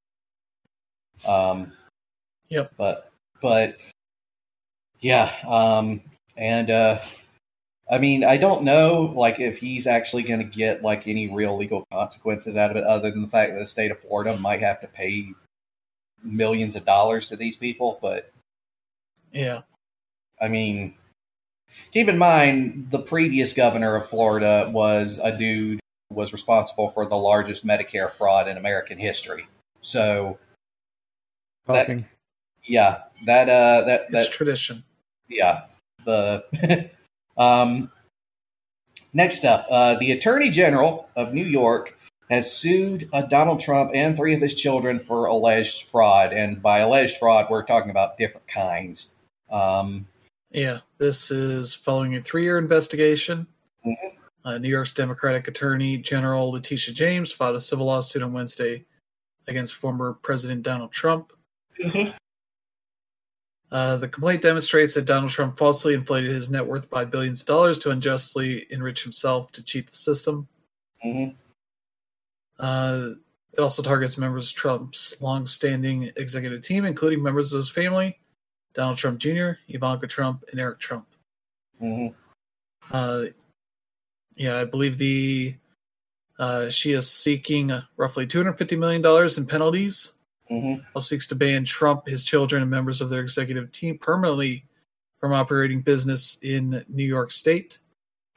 Um. Yep. But but yeah. Um. And uh. I mean, I don't know, like, if he's actually going to get, like, any real legal consequences out of it, other than the fact that the state of Florida might have to pay millions of dollars to these people. But, Yeah. I mean, keep in mind, the previous governor of Florida was a dude who was responsible for the largest Medicare fraud in American history. So, that, Talking. yeah, that, uh, that, It's that, tradition. yeah, the... Um, next up, uh, the Attorney General of New York has sued uh, Donald Trump and three of his children for alleged fraud. And by alleged fraud, we're talking about different kinds. Um, Yeah. This is following a three-year investigation. Mhm. Uh, New York's Democratic Attorney General Letitia James filed a civil lawsuit on Wednesday against former President Donald Trump. Uh, the complaint demonstrates that Donald Trump falsely inflated his net worth by billions of dollars to unjustly enrich himself to cheat the system. mhm. Uh, it also targets members of Trump's long-standing executive team, including members of his family, Donald Trump Junior, Ivanka Trump, and Eric Trump. Mhm. Uh, yeah, I believe the uh, she is seeking uh, roughly two hundred fifty million dollars in penalties. Mhm. Also seeks to ban Trump, his children, and members of their executive team permanently from operating business in New York State.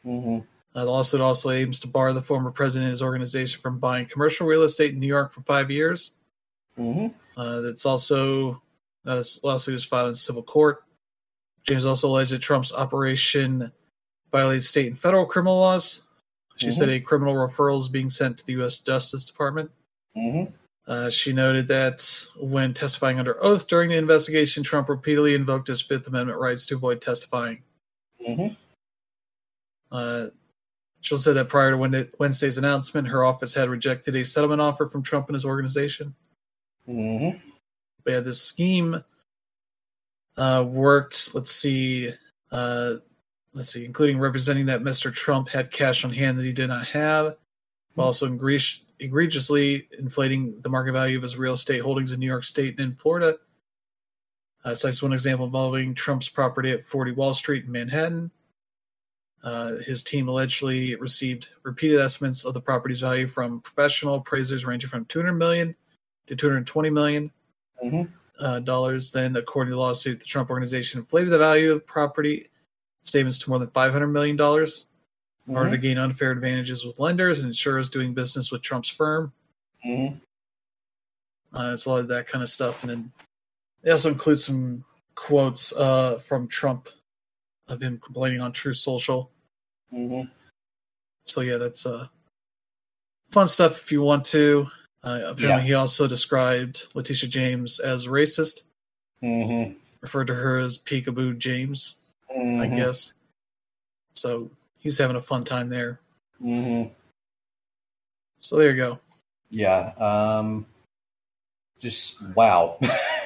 Mm-hmm. Uh, the lawsuit also aims to bar the former president and his organization from buying commercial real estate in New York for five years. Mm-hmm. Uh, that's also uh, this lawsuit is filed in civil court. James also alleged that Trump's operation violates state and federal criminal laws. She Mm-hmm. said a criminal referral is being sent to the U S Justice Department. Mm-hmm. Uh, she noted that when testifying under oath during the investigation, Trump repeatedly invoked his Fifth Amendment rights to avoid testifying. Mm-hmm. Uh, she said that prior to Wednesday's announcement, her office had rejected a settlement offer from Trump and his organization. Mm-hmm. But yeah, this scheme uh, worked. Let's see. Uh, let's see, including representing that Mister Trump had cash on hand that he did not have, while also egre- egregiously inflating the market value of his real estate holdings in New York State and in Florida. Uh, cites one example involving Trump's property at forty Wall Street in Manhattan. Uh, his team allegedly received repeated estimates of the property's value from professional appraisers ranging from two hundred million dollars to two hundred twenty million dollars. Mm-hmm. Uh, dollars. Then, according to the lawsuit, the Trump organization inflated the value of the property statements to more than five hundred million dollars in order to gain unfair advantages with lenders and insurers doing business with Trump's firm. Mm-hmm. Uh, it's a lot of that kind of stuff. And then they also include some quotes uh, from Trump of him complaining on Truth Social. Mm-hmm. So, yeah, that's uh, fun stuff if you want to. Uh, apparently, Yeah. he also described Letitia James as racist, Mm-hmm. referred to her as Peekaboo James, Mm-hmm. I guess. So, he's having a fun time there. Mm-hmm. So, there you go. Yeah. Um, just wow.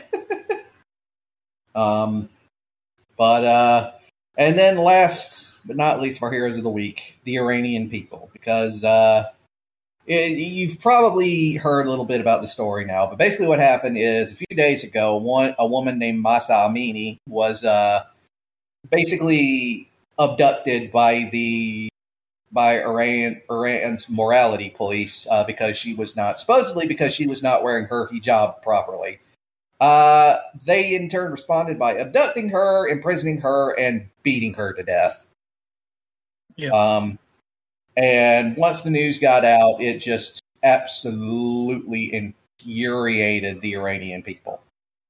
um, but uh, and then last but not least of our heroes of the week, the Iranian people, because uh, it, you've probably heard a little bit about the story now. But basically, what happened is a few days ago, one a woman named Masa Amini was uh, basically abducted by the by Iran Iran's morality police uh, because she was not supposedly because she was not wearing her hijab properly. Uh, they in turn responded by abducting her, imprisoning her, and beating her to death. Yeah. Um, and once the news got out, it just absolutely infuriated the Iranian people.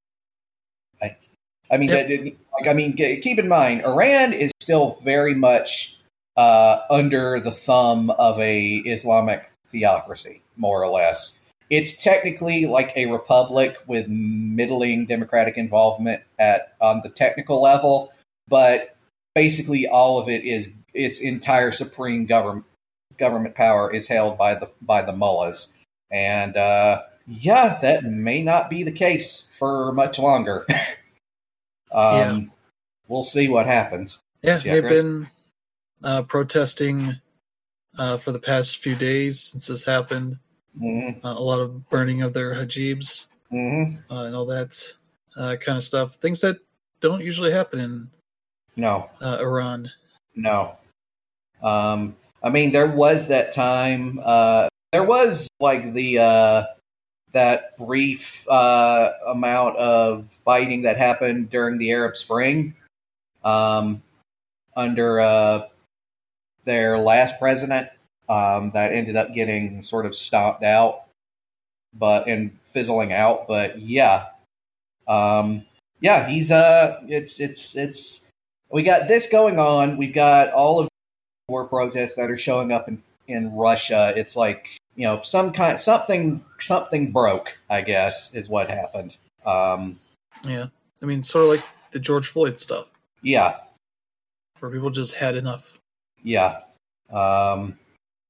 I, I mean, Yep. it- it- like I mean, g- keep in mind, Iran is still very much uh, under the thumb of a Islamic theocracy, more or less. It's technically like a republic with middling democratic involvement at on the technical level, but basically all of it is its entire supreme government government power is held by the by the mullahs, and uh, yeah, that may not be the case for much longer. um, Yeah. We'll see what happens. Yeah, Yeah, they've Chris? been uh, protesting uh, for the past few days since this happened. Mm-hmm. Uh, a lot of burning of their hijabs Mm-hmm. uh, and all that uh, kind of stuff. Things that don't usually happen in No. uh, Iran. No. Um, I mean, there was that time. Uh, there was like the uh, that brief uh, amount of fighting that happened during the Arab Spring um, under uh, their last president. Um, that ended up getting sort of stomped out, but and fizzling out. But yeah, um, yeah, he's uh, it's it's it's. We got this going on. We've got all of the war protests that are showing up in, in Russia. It's like, you know, some kind something something broke, I guess, is what happened. Um, Yeah, I mean, sort of like the George Floyd stuff, yeah, where people just had enough. yeah. Um,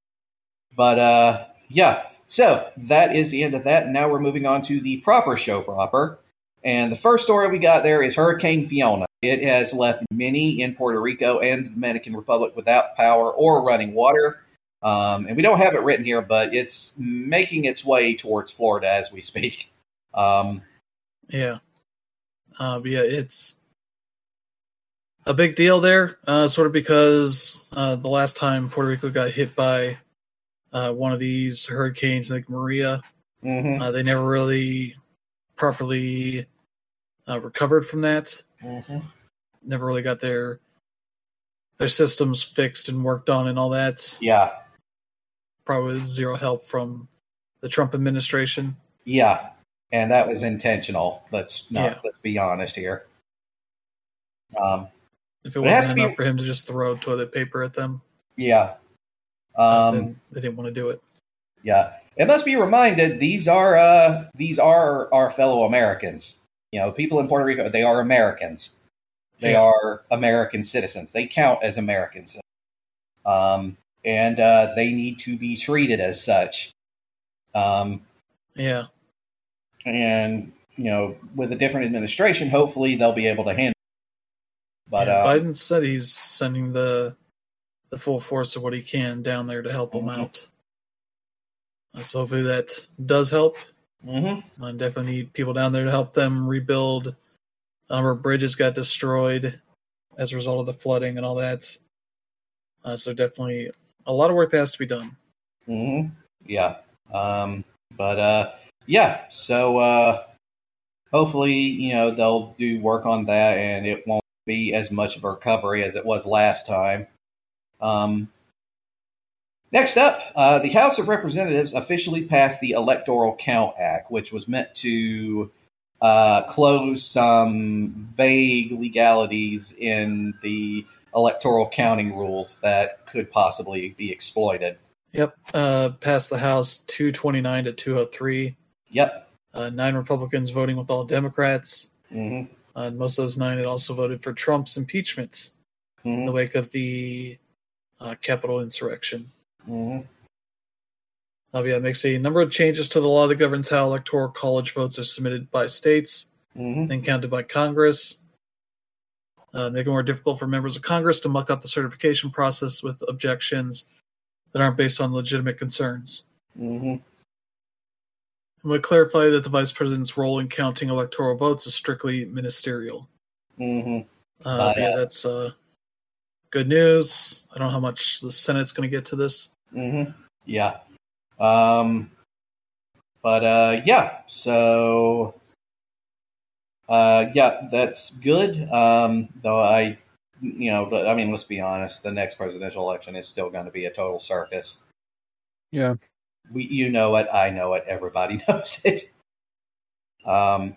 but uh, yeah. So that is the end of that. And now we're moving on to the proper show proper. And the first story we got there is Hurricane Fiona. It has left many in Puerto Rico and the Dominican Republic without power or running water. Um, and we don't have it written here, but it's making its way towards Florida as we speak. Um, Yeah, uh, but yeah, it's a big deal there, uh, sort of because uh, the last time Puerto Rico got hit by uh, one of these hurricanes, like Maria, mhm, uh, they never really properly uh, recovered from that. mhm, Never really got their their systems fixed and worked on and all that. Yeah. Probably with zero help from the Trump administration. Yeah. And that was intentional. Let's not Yeah. let's be honest here. Um, If it But it has wasn't to be- enough for him to just throw toilet paper at them, yeah. uh, Um, then they didn't want to do it. yeah. It must be reminded these are uh, these are our fellow Americans. You know, people in Puerto Rico, they are Americans. They Yeah. are American citizens. They count as Americans. Um, and uh, they need to be treated as such. Um, Yeah. and, you know, with a different administration, hopefully they'll be able to handle it. But yeah, uh, Biden said he's sending the the full force of what he can down there to help them Mhm. out. Uh, so hopefully that does help. mhm, I definitely need people down there to help them rebuild. A number of bridges got destroyed as a result of the flooding and all that. Uh, so definitely a lot of work that has to be done. mhm, yeah. Um, but uh, yeah, so uh, hopefully, you know, they'll do work on that and it won't be as much of a recovery as it was last time. Um, next up, uh, the House of Representatives officially passed the Electoral Count Act, which was meant to uh, close some vague legalities in the electoral counting rules that could possibly be exploited. Yep. Uh, passed the House two twenty-nine to two oh three. Yep. Uh, nine Republicans voting with all Democrats. hmm Uh, and most of those nine had also voted for Trump's impeachment in the hmm wake of the uh, Capitol insurrection. hmm Uh, yeah, it makes a number of changes to the law that governs how electoral college votes are submitted by states hmm and counted by Congress. Uh, make it more difficult for members of Congress to muck up the certification process with objections that aren't based on legitimate concerns. hmm And would clarify that the vice president's role in counting electoral votes is strictly ministerial. hmm Uh, Uh, yeah, that's uh, good news. I don't know how much the Senate's going to get to this. hmm Yeah. Um, but uh, yeah, so uh, yeah, that's good. Um, though I, you know, but, I mean, let's be honest, the next presidential election is still going to be a total circus. Yeah. We, you know it, I know it, everybody knows it. Um,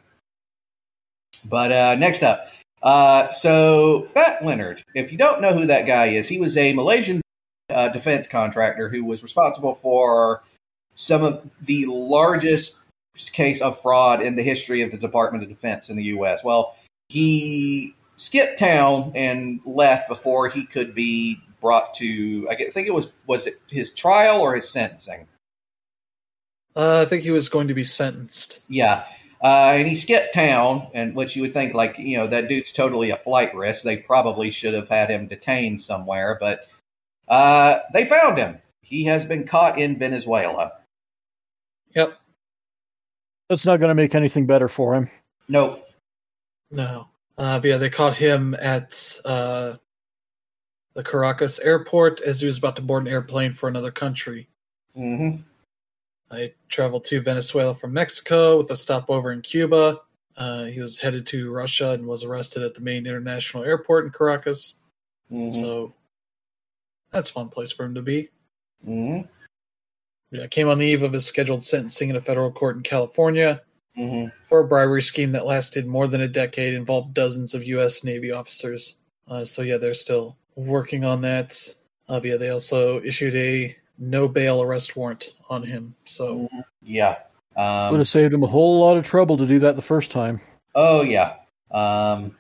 but uh, next up, uh, so Fat Leonard. If you don't know who that guy is, he was a Malaysian uh, defense contractor who was responsible for some of the largest case of fraud in the history of the Department of Defense in the U S. Well, he skipped town and left before he could be brought to. I think it was was it his trial or his sentencing. Uh, I think he was going to be sentenced. Yeah. Uh, and he skipped town, and which you would think, like, you know, that dude's totally a flight risk. They probably should have had him detained somewhere, but uh, they found him. He has been caught in Venezuela. Yep. That's not going to make anything better for him. Nope. No. Uh, but yeah, they caught him at uh, the Caracas airport as he was about to board an airplane for another country. Mm-hmm. I traveled to Venezuela from Mexico with a stopover in Cuba. Uh, he was headed to Russia and was arrested at the main international airport in Caracas. Mm-hmm. So that's a fun place for him to be. Mm-hmm. Yeah, came on the eve of his scheduled sentencing in a federal court in California Mm-hmm. for a bribery scheme that lasted more than a decade, involved dozens of U S Navy officers. Uh, so yeah, they're still working on that. Uh, but yeah, they also issued a no bail arrest warrant on him. So Yeah. Um, Would have saved him a whole lot of trouble to do that the first time. oh, yeah. Um,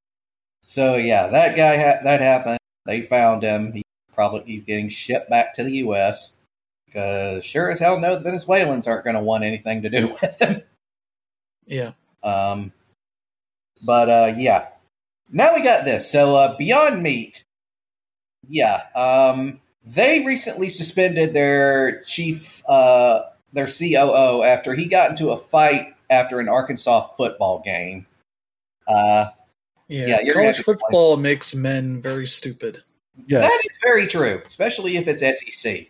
so, yeah, that guy, ha- that happened. They found him. He probably He's getting shipped back to the U S because sure as hell no, the Venezuelans aren't going to want anything to do with him. yeah, Um, but uh, yeah, now we got this. So uh, Beyond Meat, yeah, um, they recently suspended their chief, uh, their C O O after he got into a fight after an Arkansas football game. Uh, yeah. Yeah, you're gonna have College to football makes men very stupid. Yes. That is very true, especially if it's S E C.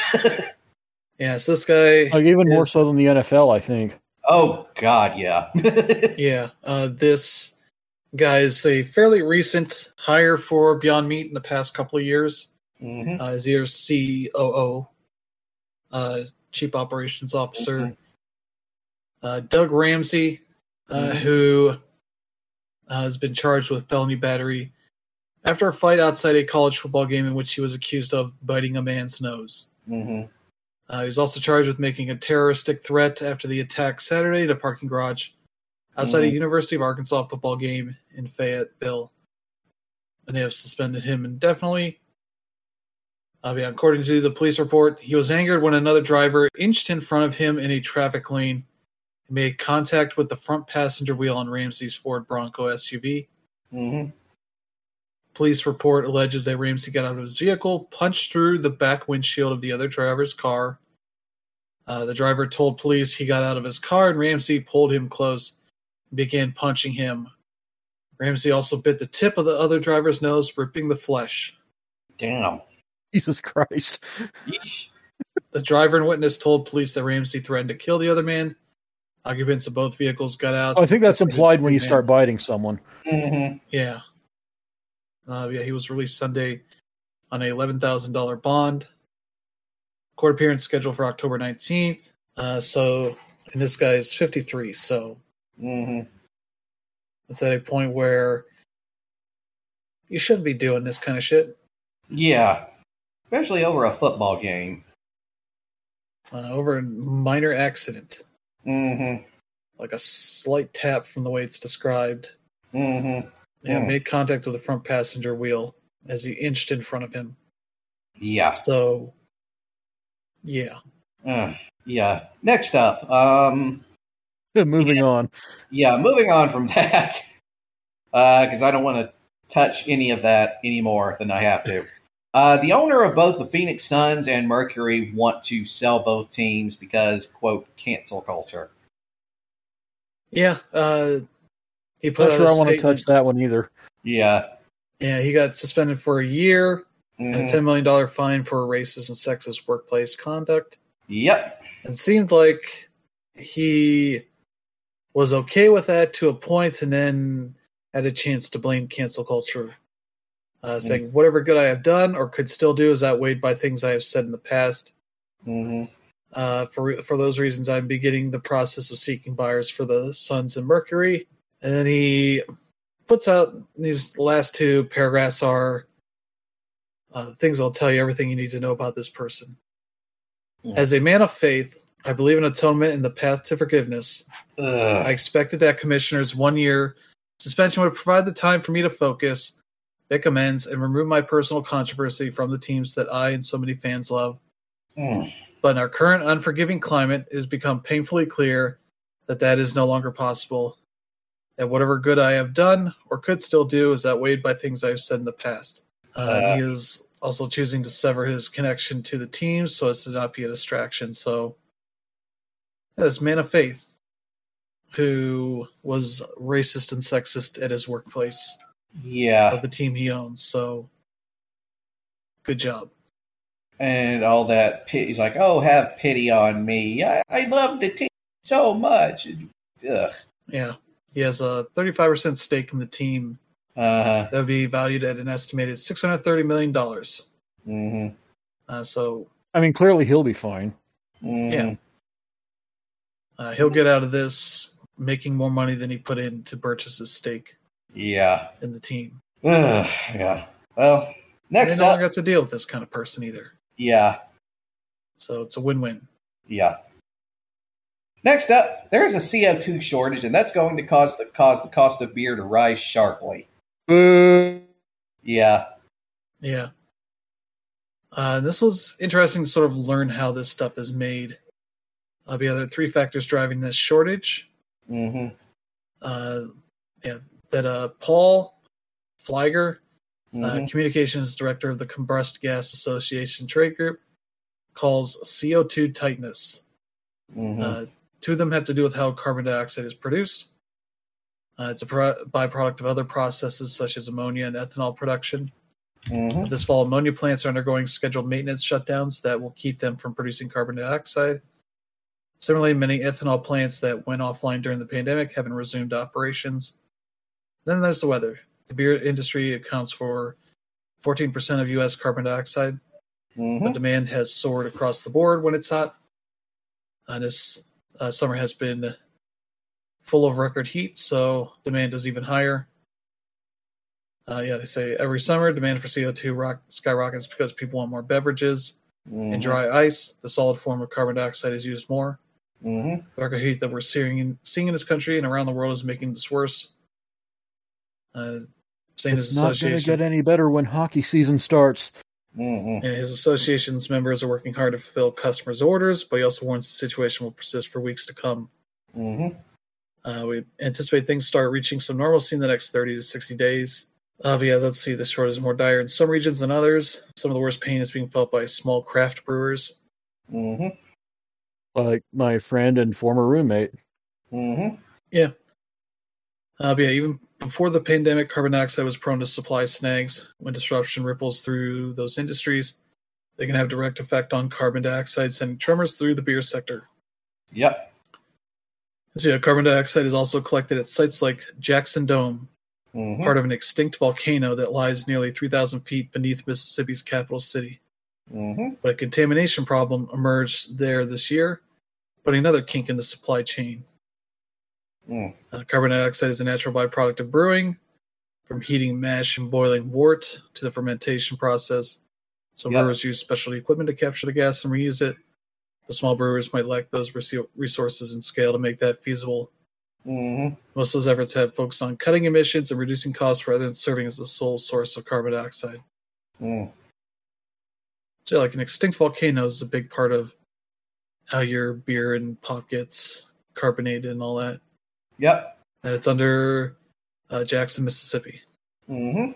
Yeah, so this guy. Like, even more is- so than the N F L, I think. Oh God, yeah. Yeah, uh, this guy is a fairly recent hire for Beyond Meat in the past couple of years. Mm-hmm. Uh, is your C O O, uh, Chief Operations Officer, Mm-hmm. uh, Doug Ramsey, uh, Mhm. who uh, has been charged with felony battery after a fight outside a college football game in which he was accused of biting a man's nose. Mm-hmm. Uh, he was also charged with making a terroristic threat after the attack Saturday at a parking garage outside Mhm. a University of Arkansas football game in Fayetteville. And they have suspended him indefinitely. Uh, yeah, according to the police report, he was angered when another driver inched in front of him in a traffic lane and made contact with the front passenger wheel on Ramsey's Ford Bronco S U V. Mm-hmm. Police report alleges that Ramsey got out of his vehicle, punched through the back windshield of the other driver's car. Uh, the driver told police he got out of his car and Ramsey pulled him close and began punching him. Ramsey also bit the tip of the other driver's nose, ripping the flesh. Damn. Jesus Christ. Yeesh. The driver and witness told police that Ramsey threatened to kill the other man. Occupants of both vehicles got out. Oh, I think that's separated implied the when you two start men. biting someone. Mm-hmm. Yeah. Uh, yeah, he was released Sunday on a eleven thousand dollars bond. Court appearance scheduled for October nineteenth. Uh, so, and this guy is fifty-three, so Mm-hmm. it's at a point where you shouldn't be doing this kind of shit. Yeah. Especially over a football game. Uh, over a minor accident, Mm-hmm. like a slight tap from the way it's described. Mm-hmm. Yeah, Mm. made contact with the front passenger wheel as he inched in front of him. Yeah. So, yeah. Uh, yeah. Next up, um, Moving on. yeah, moving on from that, because I don't want to touch any of that any more than I have to. Uh, the owner of both the Phoenix Suns and Mercury want to sell both teams because, quote, cancel culture. Yeah, uh, he put Not out sure a I want to statement. touch that one either. Yeah. Yeah, he got suspended for a year and a Mhm. ten million dollars fine for racist and sexist workplace conduct. Yep. It seemed like he was okay with that to a point and then had a chance to blame cancel culture, uh, saying, whatever good I have done or could still do is outweighed by things I have said in the past. Mm-hmm. Uh, for for those reasons, I'm beginning the process of seeking buyers for the Suns and Mercury. And then he puts out these last two paragraphs are uh, things that'll tell you everything you need to know about this person. Yeah. As a man of faith, I believe in atonement and the path to forgiveness. I Ugh. expected that Commissioner's one-year suspension would provide the time for me to focus, make amends, and remove my personal controversy from the teams that I and so many fans love. Mm. But in our current unforgiving climate, it has become painfully clear that that is no longer possible. That whatever good I have done or could still do is outweighed by things I have said in the past. Uh, Uh. he is also choosing to sever his connection to the team so as to not be a distraction. So, yeah, this man of faith who was racist and sexist at his workplace Yeah. of the team he owns. So, good job. And all that pity. He's like, oh, have pity on me. I, I love the team so much. Ugh. Yeah. He has a thirty-five percent stake in the team Uh-huh. that would be valued at an estimated six hundred thirty million dollars. Mm-hmm. Uh, so I mean, clearly he'll be fine. Mm-hmm. Yeah. uh, he'll get out of this making more money than he put in to purchase his stake Yeah. in the team. Ugh. Yeah. Well, And next they no up. longer have to deal with this kind of person either. Yeah. So it's a win-win. Yeah. Next up, there's a C O two shortage, and that's going to cause the cause the cost of beer to rise sharply. Boo. Yeah. Yeah. Uh, this was interesting to sort of learn how this stuff is made. Uh, the other three factors driving this shortage. Mm-hmm. Uh, yeah, that uh, Paul Flieger, Mm-hmm. uh, communications director of the Combust Gas Association trade group, calls C O two tightness. mm-hmm. Uh, two of them have to do with how carbon dioxide is produced. Uh, it's a pro- byproduct of other processes such as ammonia and ethanol production. mm-hmm. This fall, ammonia plants are undergoing scheduled maintenance shutdowns that will keep them from producing carbon dioxide. Similarly, many ethanol plants that went offline during the pandemic haven't resumed operations. Then there's the weather. The beer industry accounts for fourteen percent of U S carbon dioxide. Mm-hmm. But demand has soared across the board when it's hot. Uh, this uh, summer has been full of record heat, so demand is even higher. Uh, yeah, they say every summer demand for C O two rock, skyrockets because people want more beverages. Mm-hmm. In dry ice, the solid form of carbon dioxide is used more. Mm-hmm. The record heat that we're seeing in, seeing in this country and around the world is making this worse. Uh, saying It's his not going to association, get any better when hockey season starts. Mm-hmm. and his association's members are working hard to fulfill customers' orders, but he also warns the situation will persist for weeks to come. Mm-hmm. Uh, we anticipate things start reaching some normalcy in the next thirty to sixty days. Uh, but yeah, let's see. The shortage is more dire in some regions than others. Some of the worst pain is being felt by small craft brewers. Mm-hmm. Like my friend and former roommate. Mm-hmm. Yeah. Uh, but yeah, even before the pandemic, carbon dioxide was prone to supply snags. When disruption ripples through those industries, they can have direct effect on carbon dioxide, sending tremors through the beer sector. Yep. So yeah, carbon dioxide is also collected at sites like Jackson Dome, Mm-hmm. part of an extinct volcano that lies nearly three thousand feet beneath Mississippi's capital city. Mm-hmm. But a contamination problem emerged there this year, putting another kink in the supply chain. Mm. Uh, carbon dioxide is a natural byproduct of brewing, from heating mash and boiling wort to the fermentation process. Some Yep. brewers use specialty equipment to capture the gas and reuse it. The small brewers might lack those resources and scale to make that feasible. Mm-hmm. Most of those efforts have focused on cutting emissions and reducing costs rather than serving as the sole source of carbon dioxide. Mm. So, like an extinct volcano is a big part of how your beer and pop gets carbonated and all that. Yep. And it's under uh, Jackson, Mississippi. Mm-hmm.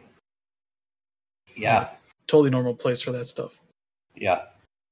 Yeah. Totally normal place for that stuff. Yeah.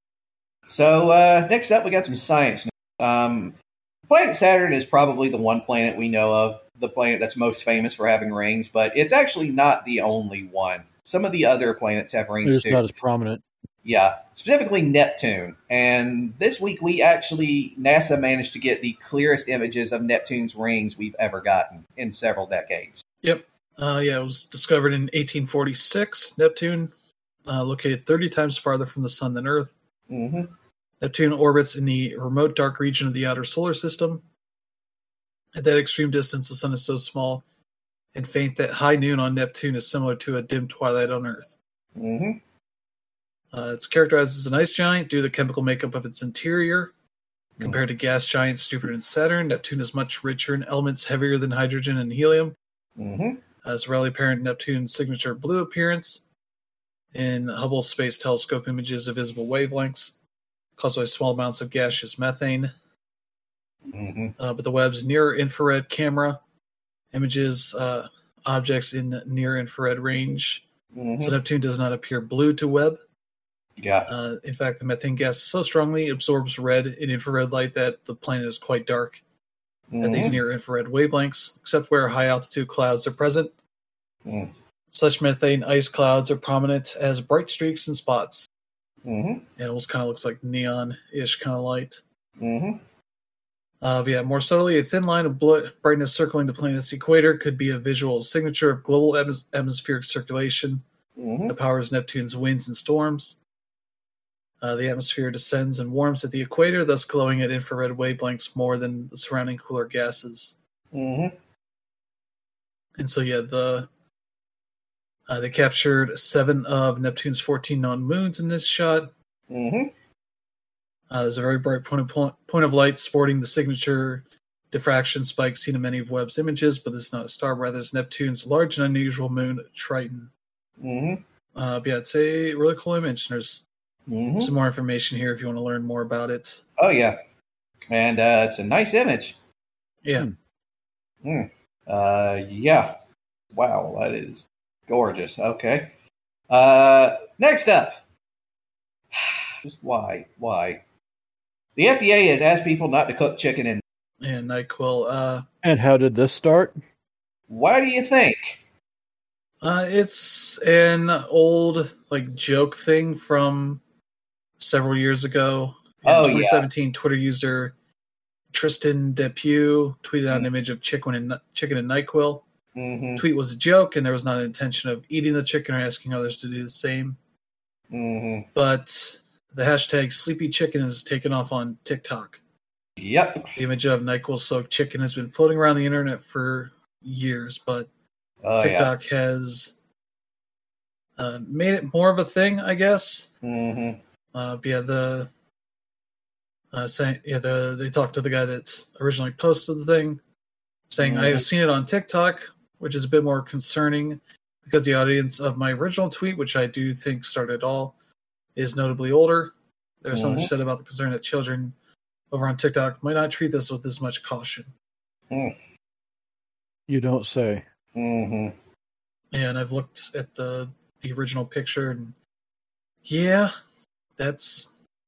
So uh, next up, we got some science. Um, planet Saturn is probably the one planet we know of, the planet that's most famous for having rings, but it's actually not the only one. Some of the other planets have rings It's too. not as prominent. Yeah, specifically Neptune. And this week we actually, NASA managed to get the clearest images of Neptune's rings we've ever gotten in several decades. Yep. Uh, yeah, it was discovered in eighteen forty-six. Neptune, uh, located thirty times farther from the sun than Earth. Mm-hmm. Neptune orbits in the remote dark region of the outer solar system. At that extreme distance, the sun is so small and faint that high noon on Neptune is similar to a dim twilight on Earth. Mm-hmm. Uh, it's characterized as an ice giant due to the chemical makeup of its interior. Compared to gas giants Jupiter and Saturn, Neptune is much richer in elements heavier than hydrogen and helium. Mm-hmm. As rarely apparent Neptune's signature blue appearance in Hubble Space Telescope images of visible wavelengths caused by small amounts of gaseous methane. Mm-hmm. Uh, but the Webb's near-infrared camera images uh, objects in near-infrared range. Mm-hmm. So Neptune does not appear blue to Webb. Yeah. Uh, in fact, the methane gas so strongly absorbs red in infrared light that the planet is quite dark Mm-hmm. at these near-infrared wavelengths, except where high-altitude clouds are present. Mm. Such methane ice clouds are prominent as bright streaks and spots. Mm-hmm. It almost kind of looks like neon-ish kind of light. Mm-hmm. Uh, but yeah, more subtly, a thin line of bl- brightness circling the planet's equator could be a visual signature of global atmos- atmospheric circulation Mm-hmm. that powers Neptune's winds and storms. Uh, the atmosphere descends and warms at the equator, thus glowing at infrared wavelengths more than the surrounding cooler gases. Mm-hmm. And so, yeah, the uh, they captured seven of Neptune's fourteen known moons in this shot. Mm-hmm. Uh, there's a very bright point of, point, point of light sporting the signature diffraction spike seen in many of Webb's images, but this is not a star, rather it's Neptune's large and unusual moon, Triton. Mm-hmm. Uh, but yeah, it's a really cool image. There's Mm-hmm. some more information here if you want to learn more about it. Oh, yeah. And uh, it's a nice image. Yeah. Mm. Uh, yeah. Wow, that is gorgeous. Okay. Uh, next up. Just why? Why? The F D A has asked people not to cook chicken in. And NyQuil. Uh, And how did this start? Why do you think? uh, it's an old like joke thing from several years ago. In Oh, twenty seventeen, Twitter user Tristan Depew tweeted out an image of chicken and chicken and NyQuil. Mm-hmm. tweet was a joke, and there was not an intention of eating the chicken or asking others to do the same. Mm-hmm. But the hashtag Sleepy Chicken is taken off on TikTok. Yep. The image of NyQuil-soaked chicken has been floating around the internet for years, but Oh, TikTok yeah. has uh, made it more of a thing, I guess. yeah. Mm-hmm. Uh, yeah, the uh, saying yeah, the they talked to the guy that originally posted the thing, saying Mm-hmm. I have seen it on TikTok, which is a bit more concerning because the audience of my original tweet, which I do think started all, is notably older. There's Mm-hmm. something said about the concern that children over on TikTok might not treat this with as much caution. Mm. You don't say. Mm-hmm. And I've looked at the the original picture, and yeah, that's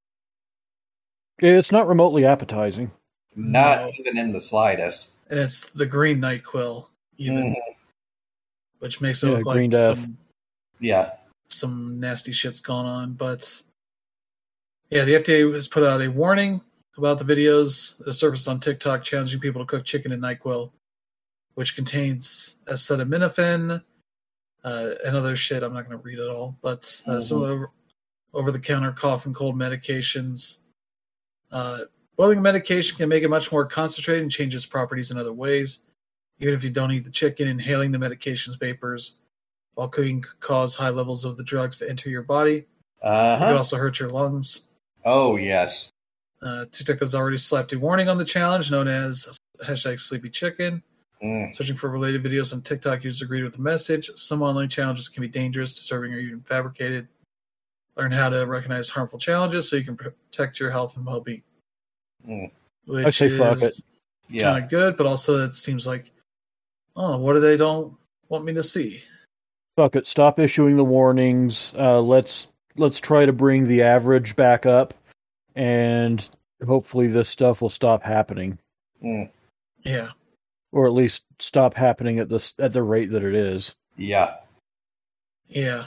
It's not remotely appetizing. Not no. even in the slightest. And it's the green NyQuil, even, Mm-hmm. which makes it Yeah, look green like death. some Yeah. some nasty shit's going on. But yeah, the F D A has put out a warning about the videos that have surfaced on TikTok challenging people to cook chicken in NyQuil, which contains acetaminophen uh, and other shit. I'm not going to read it all, but uh, Mm-hmm. some of the over-the-counter cough and cold medications. Uh, boiling a medication can make it much more concentrated and change its properties in other ways. Even if you don't eat the chicken, inhaling the medication's vapors while cooking could cause high levels of the drugs to enter your body. It could Uh-huh. also hurt your lungs. Oh, yes. Uh, TikTok has already slapped a warning on the challenge known as hashtag Sleepy Chicken. Mm. Searching for related videos on TikTok, users agreed with the message. Some online challenges can be dangerous, disturbing, or even fabricated. Learn how to recognize harmful challenges so you can protect your health and well-being. Mm. Which I say fuck is it. Yeah. kind of good, but also it seems like, oh, what do they don't want me to see? Fuck it. Stop issuing the warnings. Uh, let's let's try to bring the average back up, and hopefully this stuff will stop happening, Mm. Yeah, or at least stop happening at the at the rate that it is. Yeah. yeah.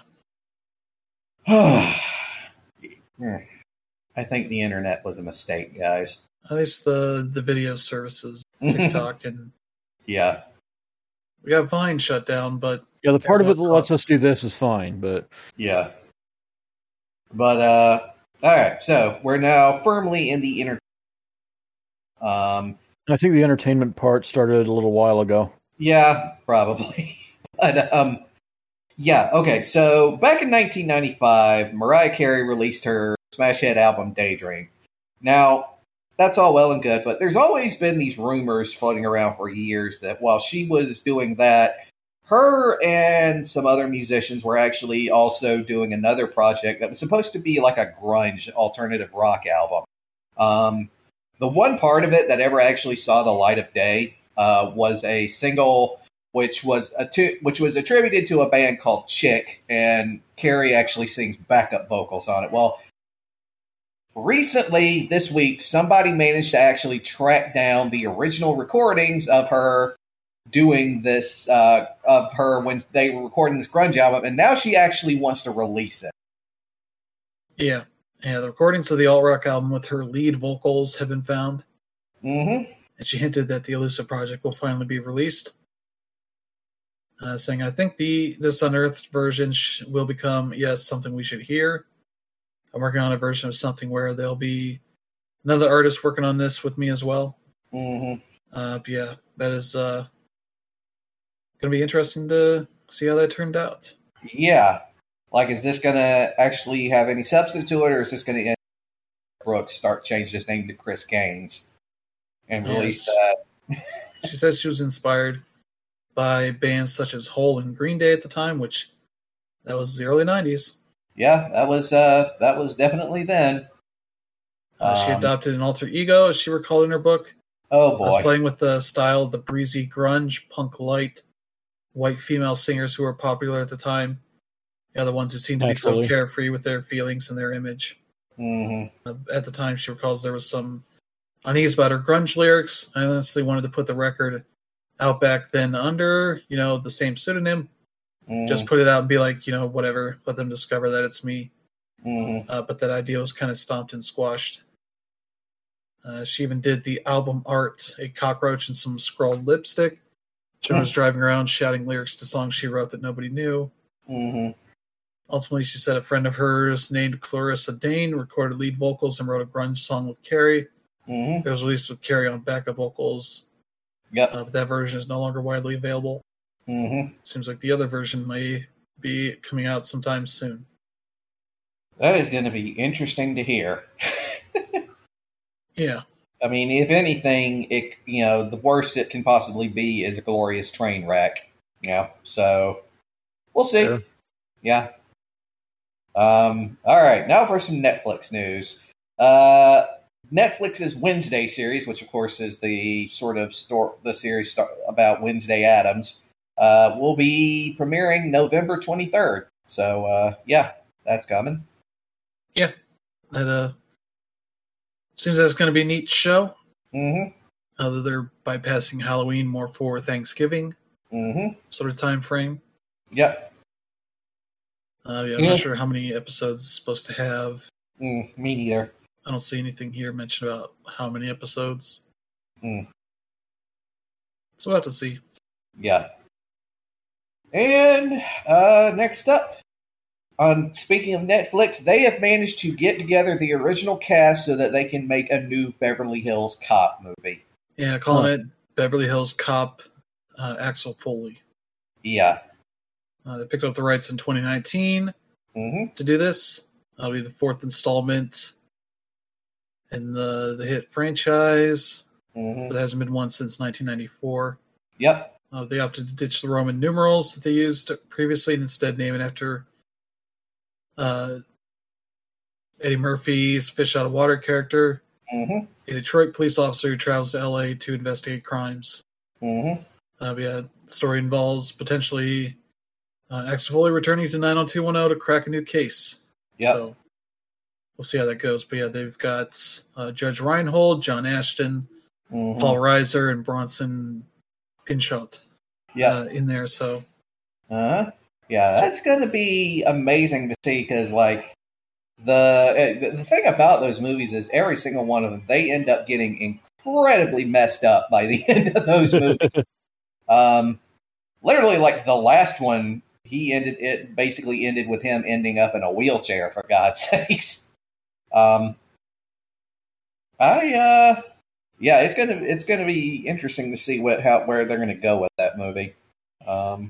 Mm. I think the internet was a mistake, guys. At least the the video services, TikTok, and Yeah. we got Vine shut down, but Yeah, the part of it At that what lets cost? us do this is fine, but Yeah. But, uh, all right. So we're now firmly in the inter. Um, I think the entertainment part started a little while ago. yeah, probably. But, um, yeah, okay. So back in nineteen ninety-five, Mariah Carey released her smash hit album Daydream. Now, that's all well and good, but there's always been these rumors floating around for years that while she was doing that, her and some other musicians were actually also doing another project that was supposed to be like a grunge alternative rock album. Um, the one part of it that ever actually saw the light of day uh, was a single which was a which was attributed to a band called Chick, and Carrie actually sings backup vocals on it. Well, recently, this week, somebody managed to actually track down the original recordings of her doing this, uh, of her when they were recording this grunge album, and now she actually wants to release it. yeah, yeah. The recordings of the alt rock album with her lead vocals have been found, Mm-hmm. and she hinted that the Elusive project will finally be released. Uh, saying, "I think the this unearthed version sh- will become yes something we should hear. I'm working on a version of something where there'll be another artist working on this with me as well. Mm-hmm. Uh, but yeah, that is uh, going to be interesting to see how that turned out. Yeah. Like, is this going to actually have any substance to it, or is this going to end Brooks start changing his name to Chris Gaines and release Yes. that? She says she was inspired by bands such as Hole and Green Day at the time, which that was the early nineties. Yeah, that was uh, that was definitely then. Uh, she Um, adopted an alter ego, as she recalled in her book. Oh I was boy. playing with the style of the breezy grunge, punk light, white female singers who were popular at the time. You know, the ones who seemed to be so Naturally. carefree with their feelings and their image. Mm-hmm. Uh, at the time, she recalls there was some unease about her grunge lyrics. I honestly wanted to put the record out back then under, you know, the same pseudonym. Mm-hmm. Just put it out and be like, you know, whatever. Let them discover that it's me. Mm-hmm. Uh, but that idea was kind of stomped and squashed. Uh, she even did the album art, a cockroach and some scrawled lipstick, Jen was driving around shouting lyrics to songs she wrote that nobody knew. Mm-hmm. Ultimately, she said a friend of hers named Clarissa Dane recorded lead vocals and wrote a grunge song with Carrie. Mm-hmm. It was released with Carrie on backup vocals. Yep. Uh, but that version is no longer widely available. Mm-hmm. Seems like the other version may be coming out sometime soon. That is going to be interesting to hear. Yeah. I mean, if anything, it you know the worst it can possibly be is a glorious train wreck. You know, so we'll see. Sure. Yeah. Um. All right, now for some Netflix news. Uh, Netflix's Wednesday series, which of course is the sort of store the series star- about Wednesday Addams, uh, will be premiering November twenty-third. So, uh, yeah, that's coming. Yeah. That uh seems that's going to be a neat show. Mm-hmm. Uh, that they're bypassing Halloween more for Thanksgiving Mm-hmm. sort of time frame. Yep. Uh, yeah, I'm Yeah. not sure how many episodes it's supposed to have. Mm, me neither. I don't see anything here mentioned about how many episodes. Mm. So we'll have to see. Yeah. And uh, next up, on speaking of Netflix, they have managed to get together the original cast so that they can make a new Beverly Hills Cop movie. Yeah, calling Huh. it Beverly Hills Cop uh, Axel Foley. Yeah. Uh, they picked up the rights in twenty nineteen Mm-hmm. to do this. That'll be the fourth installment in the, the hit franchise. Mm-hmm. There hasn't been one since nineteen ninety-four. Yep. Uh, they opted to ditch the Roman numerals that they used previously and instead name it after uh, Eddie Murphy's Fish Out of Water character, Mm-hmm. a Detroit police officer who travels to L A to investigate crimes. Mm-hmm. Uh, yeah, the story involves potentially uh, Axel Foley returning to nine oh two one oh to crack a new case. Yep. So we'll see how that goes. But yeah, they've got uh, Judge Reinhold, John Ashton, Mm-hmm. Paul Reiser, and Bronson Pinchot Yep. uh, in there. So Uh-huh. Yeah, that's going to be amazing to see because, like, the the thing about those movies is every single one of them, they end up getting incredibly messed up by the end of those movies. um, literally, like, the last one, he ended, it basically ended with him ending up in a wheelchair, for God's sakes. Um, I, uh, yeah, it's gonna it's gonna be interesting to see what how where they're gonna go with that movie. Um,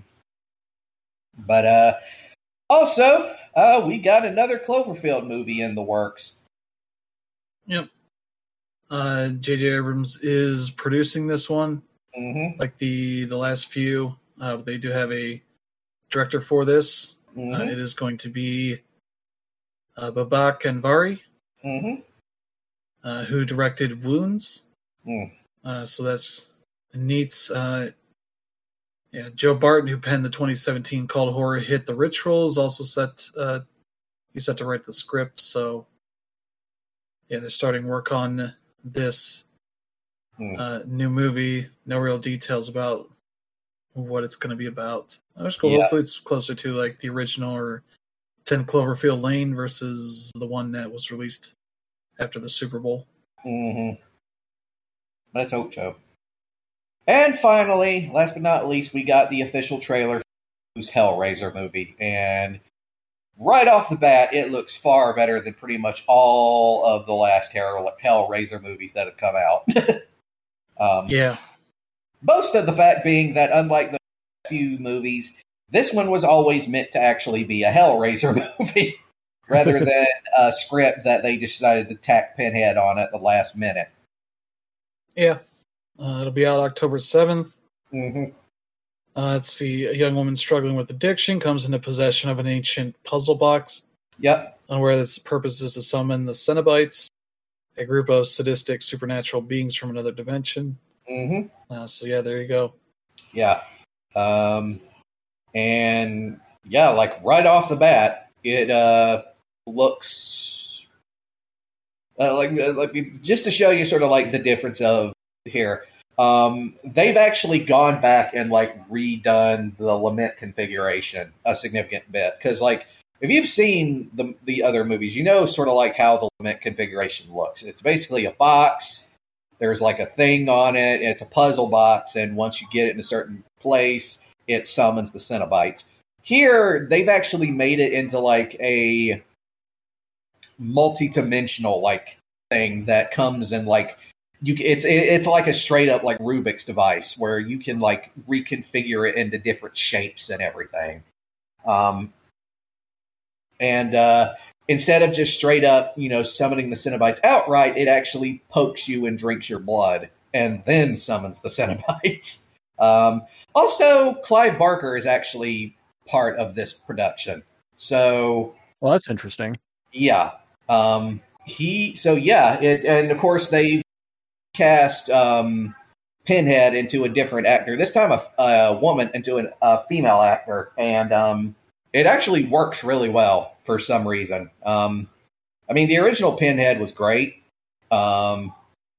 but uh, also, uh, we got another Cloverfield movie in the works. Yep. Uh, J J Abrams is producing this one, Mm-hmm. like the the last few. Uh, they do have a director for this. Mm-hmm. Uh, it is going to be uh, Babak Anvari, Mm-hmm. uh, who directed Wounds. Mm. Uh, so that's neat. Uh, yeah, Joe Barton, who penned the twenty seventeen cult horror hit The Ritual, is also set. Uh, he's set to write the script. So yeah, they're starting work on this Mm. uh, new movie. No real details about what it's going to be about. That's cool. Yeah. Hopefully, it's closer to like the original or ten Cloverfield Lane versus the one that was released after the Super Bowl. Mm-hmm. Let's hope so. And finally, last but not least, we got the official trailer for who's Hellraiser movie, and right off the bat, it looks far better than pretty much all of the last Hellraiser movies that have come out. um, Yeah, Most of the fact being that, unlike the few movies, this one was always meant to actually be a Hellraiser movie, rather than a script that they decided to tack Pinhead on at the last minute. yeah. Uh, it'll be out October seventh. Mm-hmm. Uh, let's see. A young woman struggling with addiction comes into possession of an ancient puzzle box, Yep. unaware that its purpose is to summon the Cenobites, a group of sadistic supernatural beings from another dimension. Mm-hmm. Uh, so yeah, there you go. Yeah. Um, and yeah, like right off the bat, it uh, looks uh, like like just to show you sort of like the difference of here. Um, they've actually gone back and like redone the Lament configuration a significant bit because like if you've seen the the other movies, you know sort of like how the Lament configuration looks. It's basically a box. there's like a thing on it. It's a puzzle box, and once you get it in a certain place, it summons the Cenobites. Here, they've actually made it into like a multi-dimensional like thing that comes in like you. It's it's like a straight up like Rubik's device where you can like reconfigure it into different shapes and everything. Um, and uh, instead of just straight up, you know, summoning the Cenobites outright, it actually pokes you and drinks your blood and then summons the Cenobites. Um, also, Clive Barker is actually part of this production. So, well, that's interesting. Yeah. Um, he, so yeah, it, and of course they cast um, Pinhead into a different actor. This time a, a woman into an, a female actor, and um, it actually works really well for some reason. Um, I mean, the original Pinhead was great, um,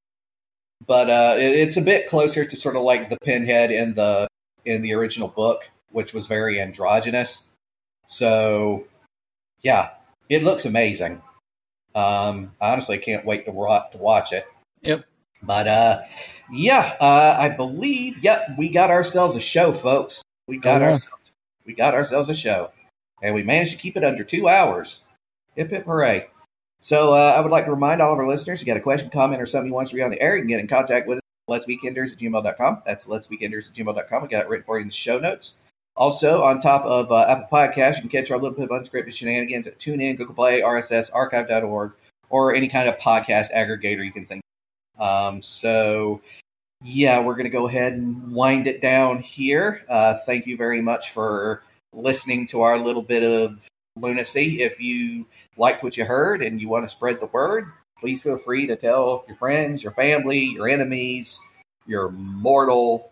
but uh, it, it's a bit closer to sort of like the Pinhead in the in the original book, which was very androgynous. So, yeah, it looks amazing. Um, I honestly can't wait to, to watch it. Yep. But, uh, yeah, uh, I believe, yep, we got ourselves a show, folks. We got Oh, yeah. ourselves, we got ourselves a show. And we managed to keep it under two hours. Hip, hip, hooray. So, uh, I would like to remind all of our listeners, if you got a question, comment, or something you want us to read on the air, you can get in contact with us at let's weekenders at gmail dot com. That's let's weekenders at gmail dot com. We got it written for you in the show notes. Also, on top of uh, Apple Podcasts, you can catch our little bit of unscripted shenanigans at TuneIn, Google Play, R S S, archive dot org, or any kind of podcast aggregator you can think of. Um, so, yeah, we're going to go ahead and wind it down here. Uh, thank you very much for listening to our little bit of lunacy. If you liked what you heard and you want to spread the word, please feel free to tell your friends, your family, your enemies, your mortal...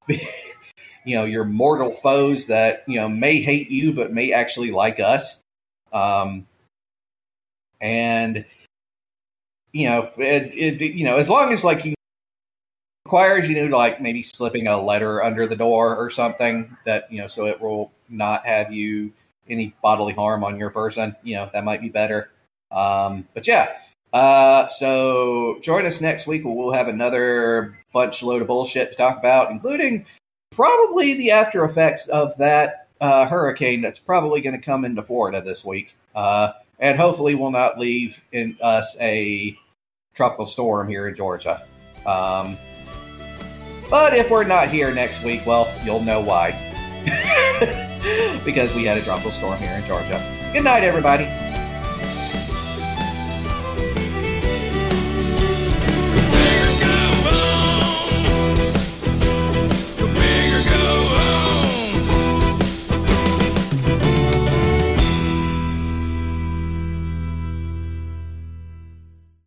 you know, your mortal foes that, you know, may hate you, but may actually like us. Um, and, you know, it, it, you know, as long as like you requires, you know, like maybe slipping a letter under the door or something that, you know, so it will not have you any bodily harm on your person, you know, that might be better. Um, but yeah, uh, so join us next week where we'll have another bunch load of bullshit to talk about, including probably the after effects of that uh, hurricane that's probably going to come into Florida this week. Uh, and hopefully will not leave in us a tropical storm here in Georgia. Um, but if we're not here next week, well, you'll know why. Because we had a tropical storm here in Georgia. Good night, everybody.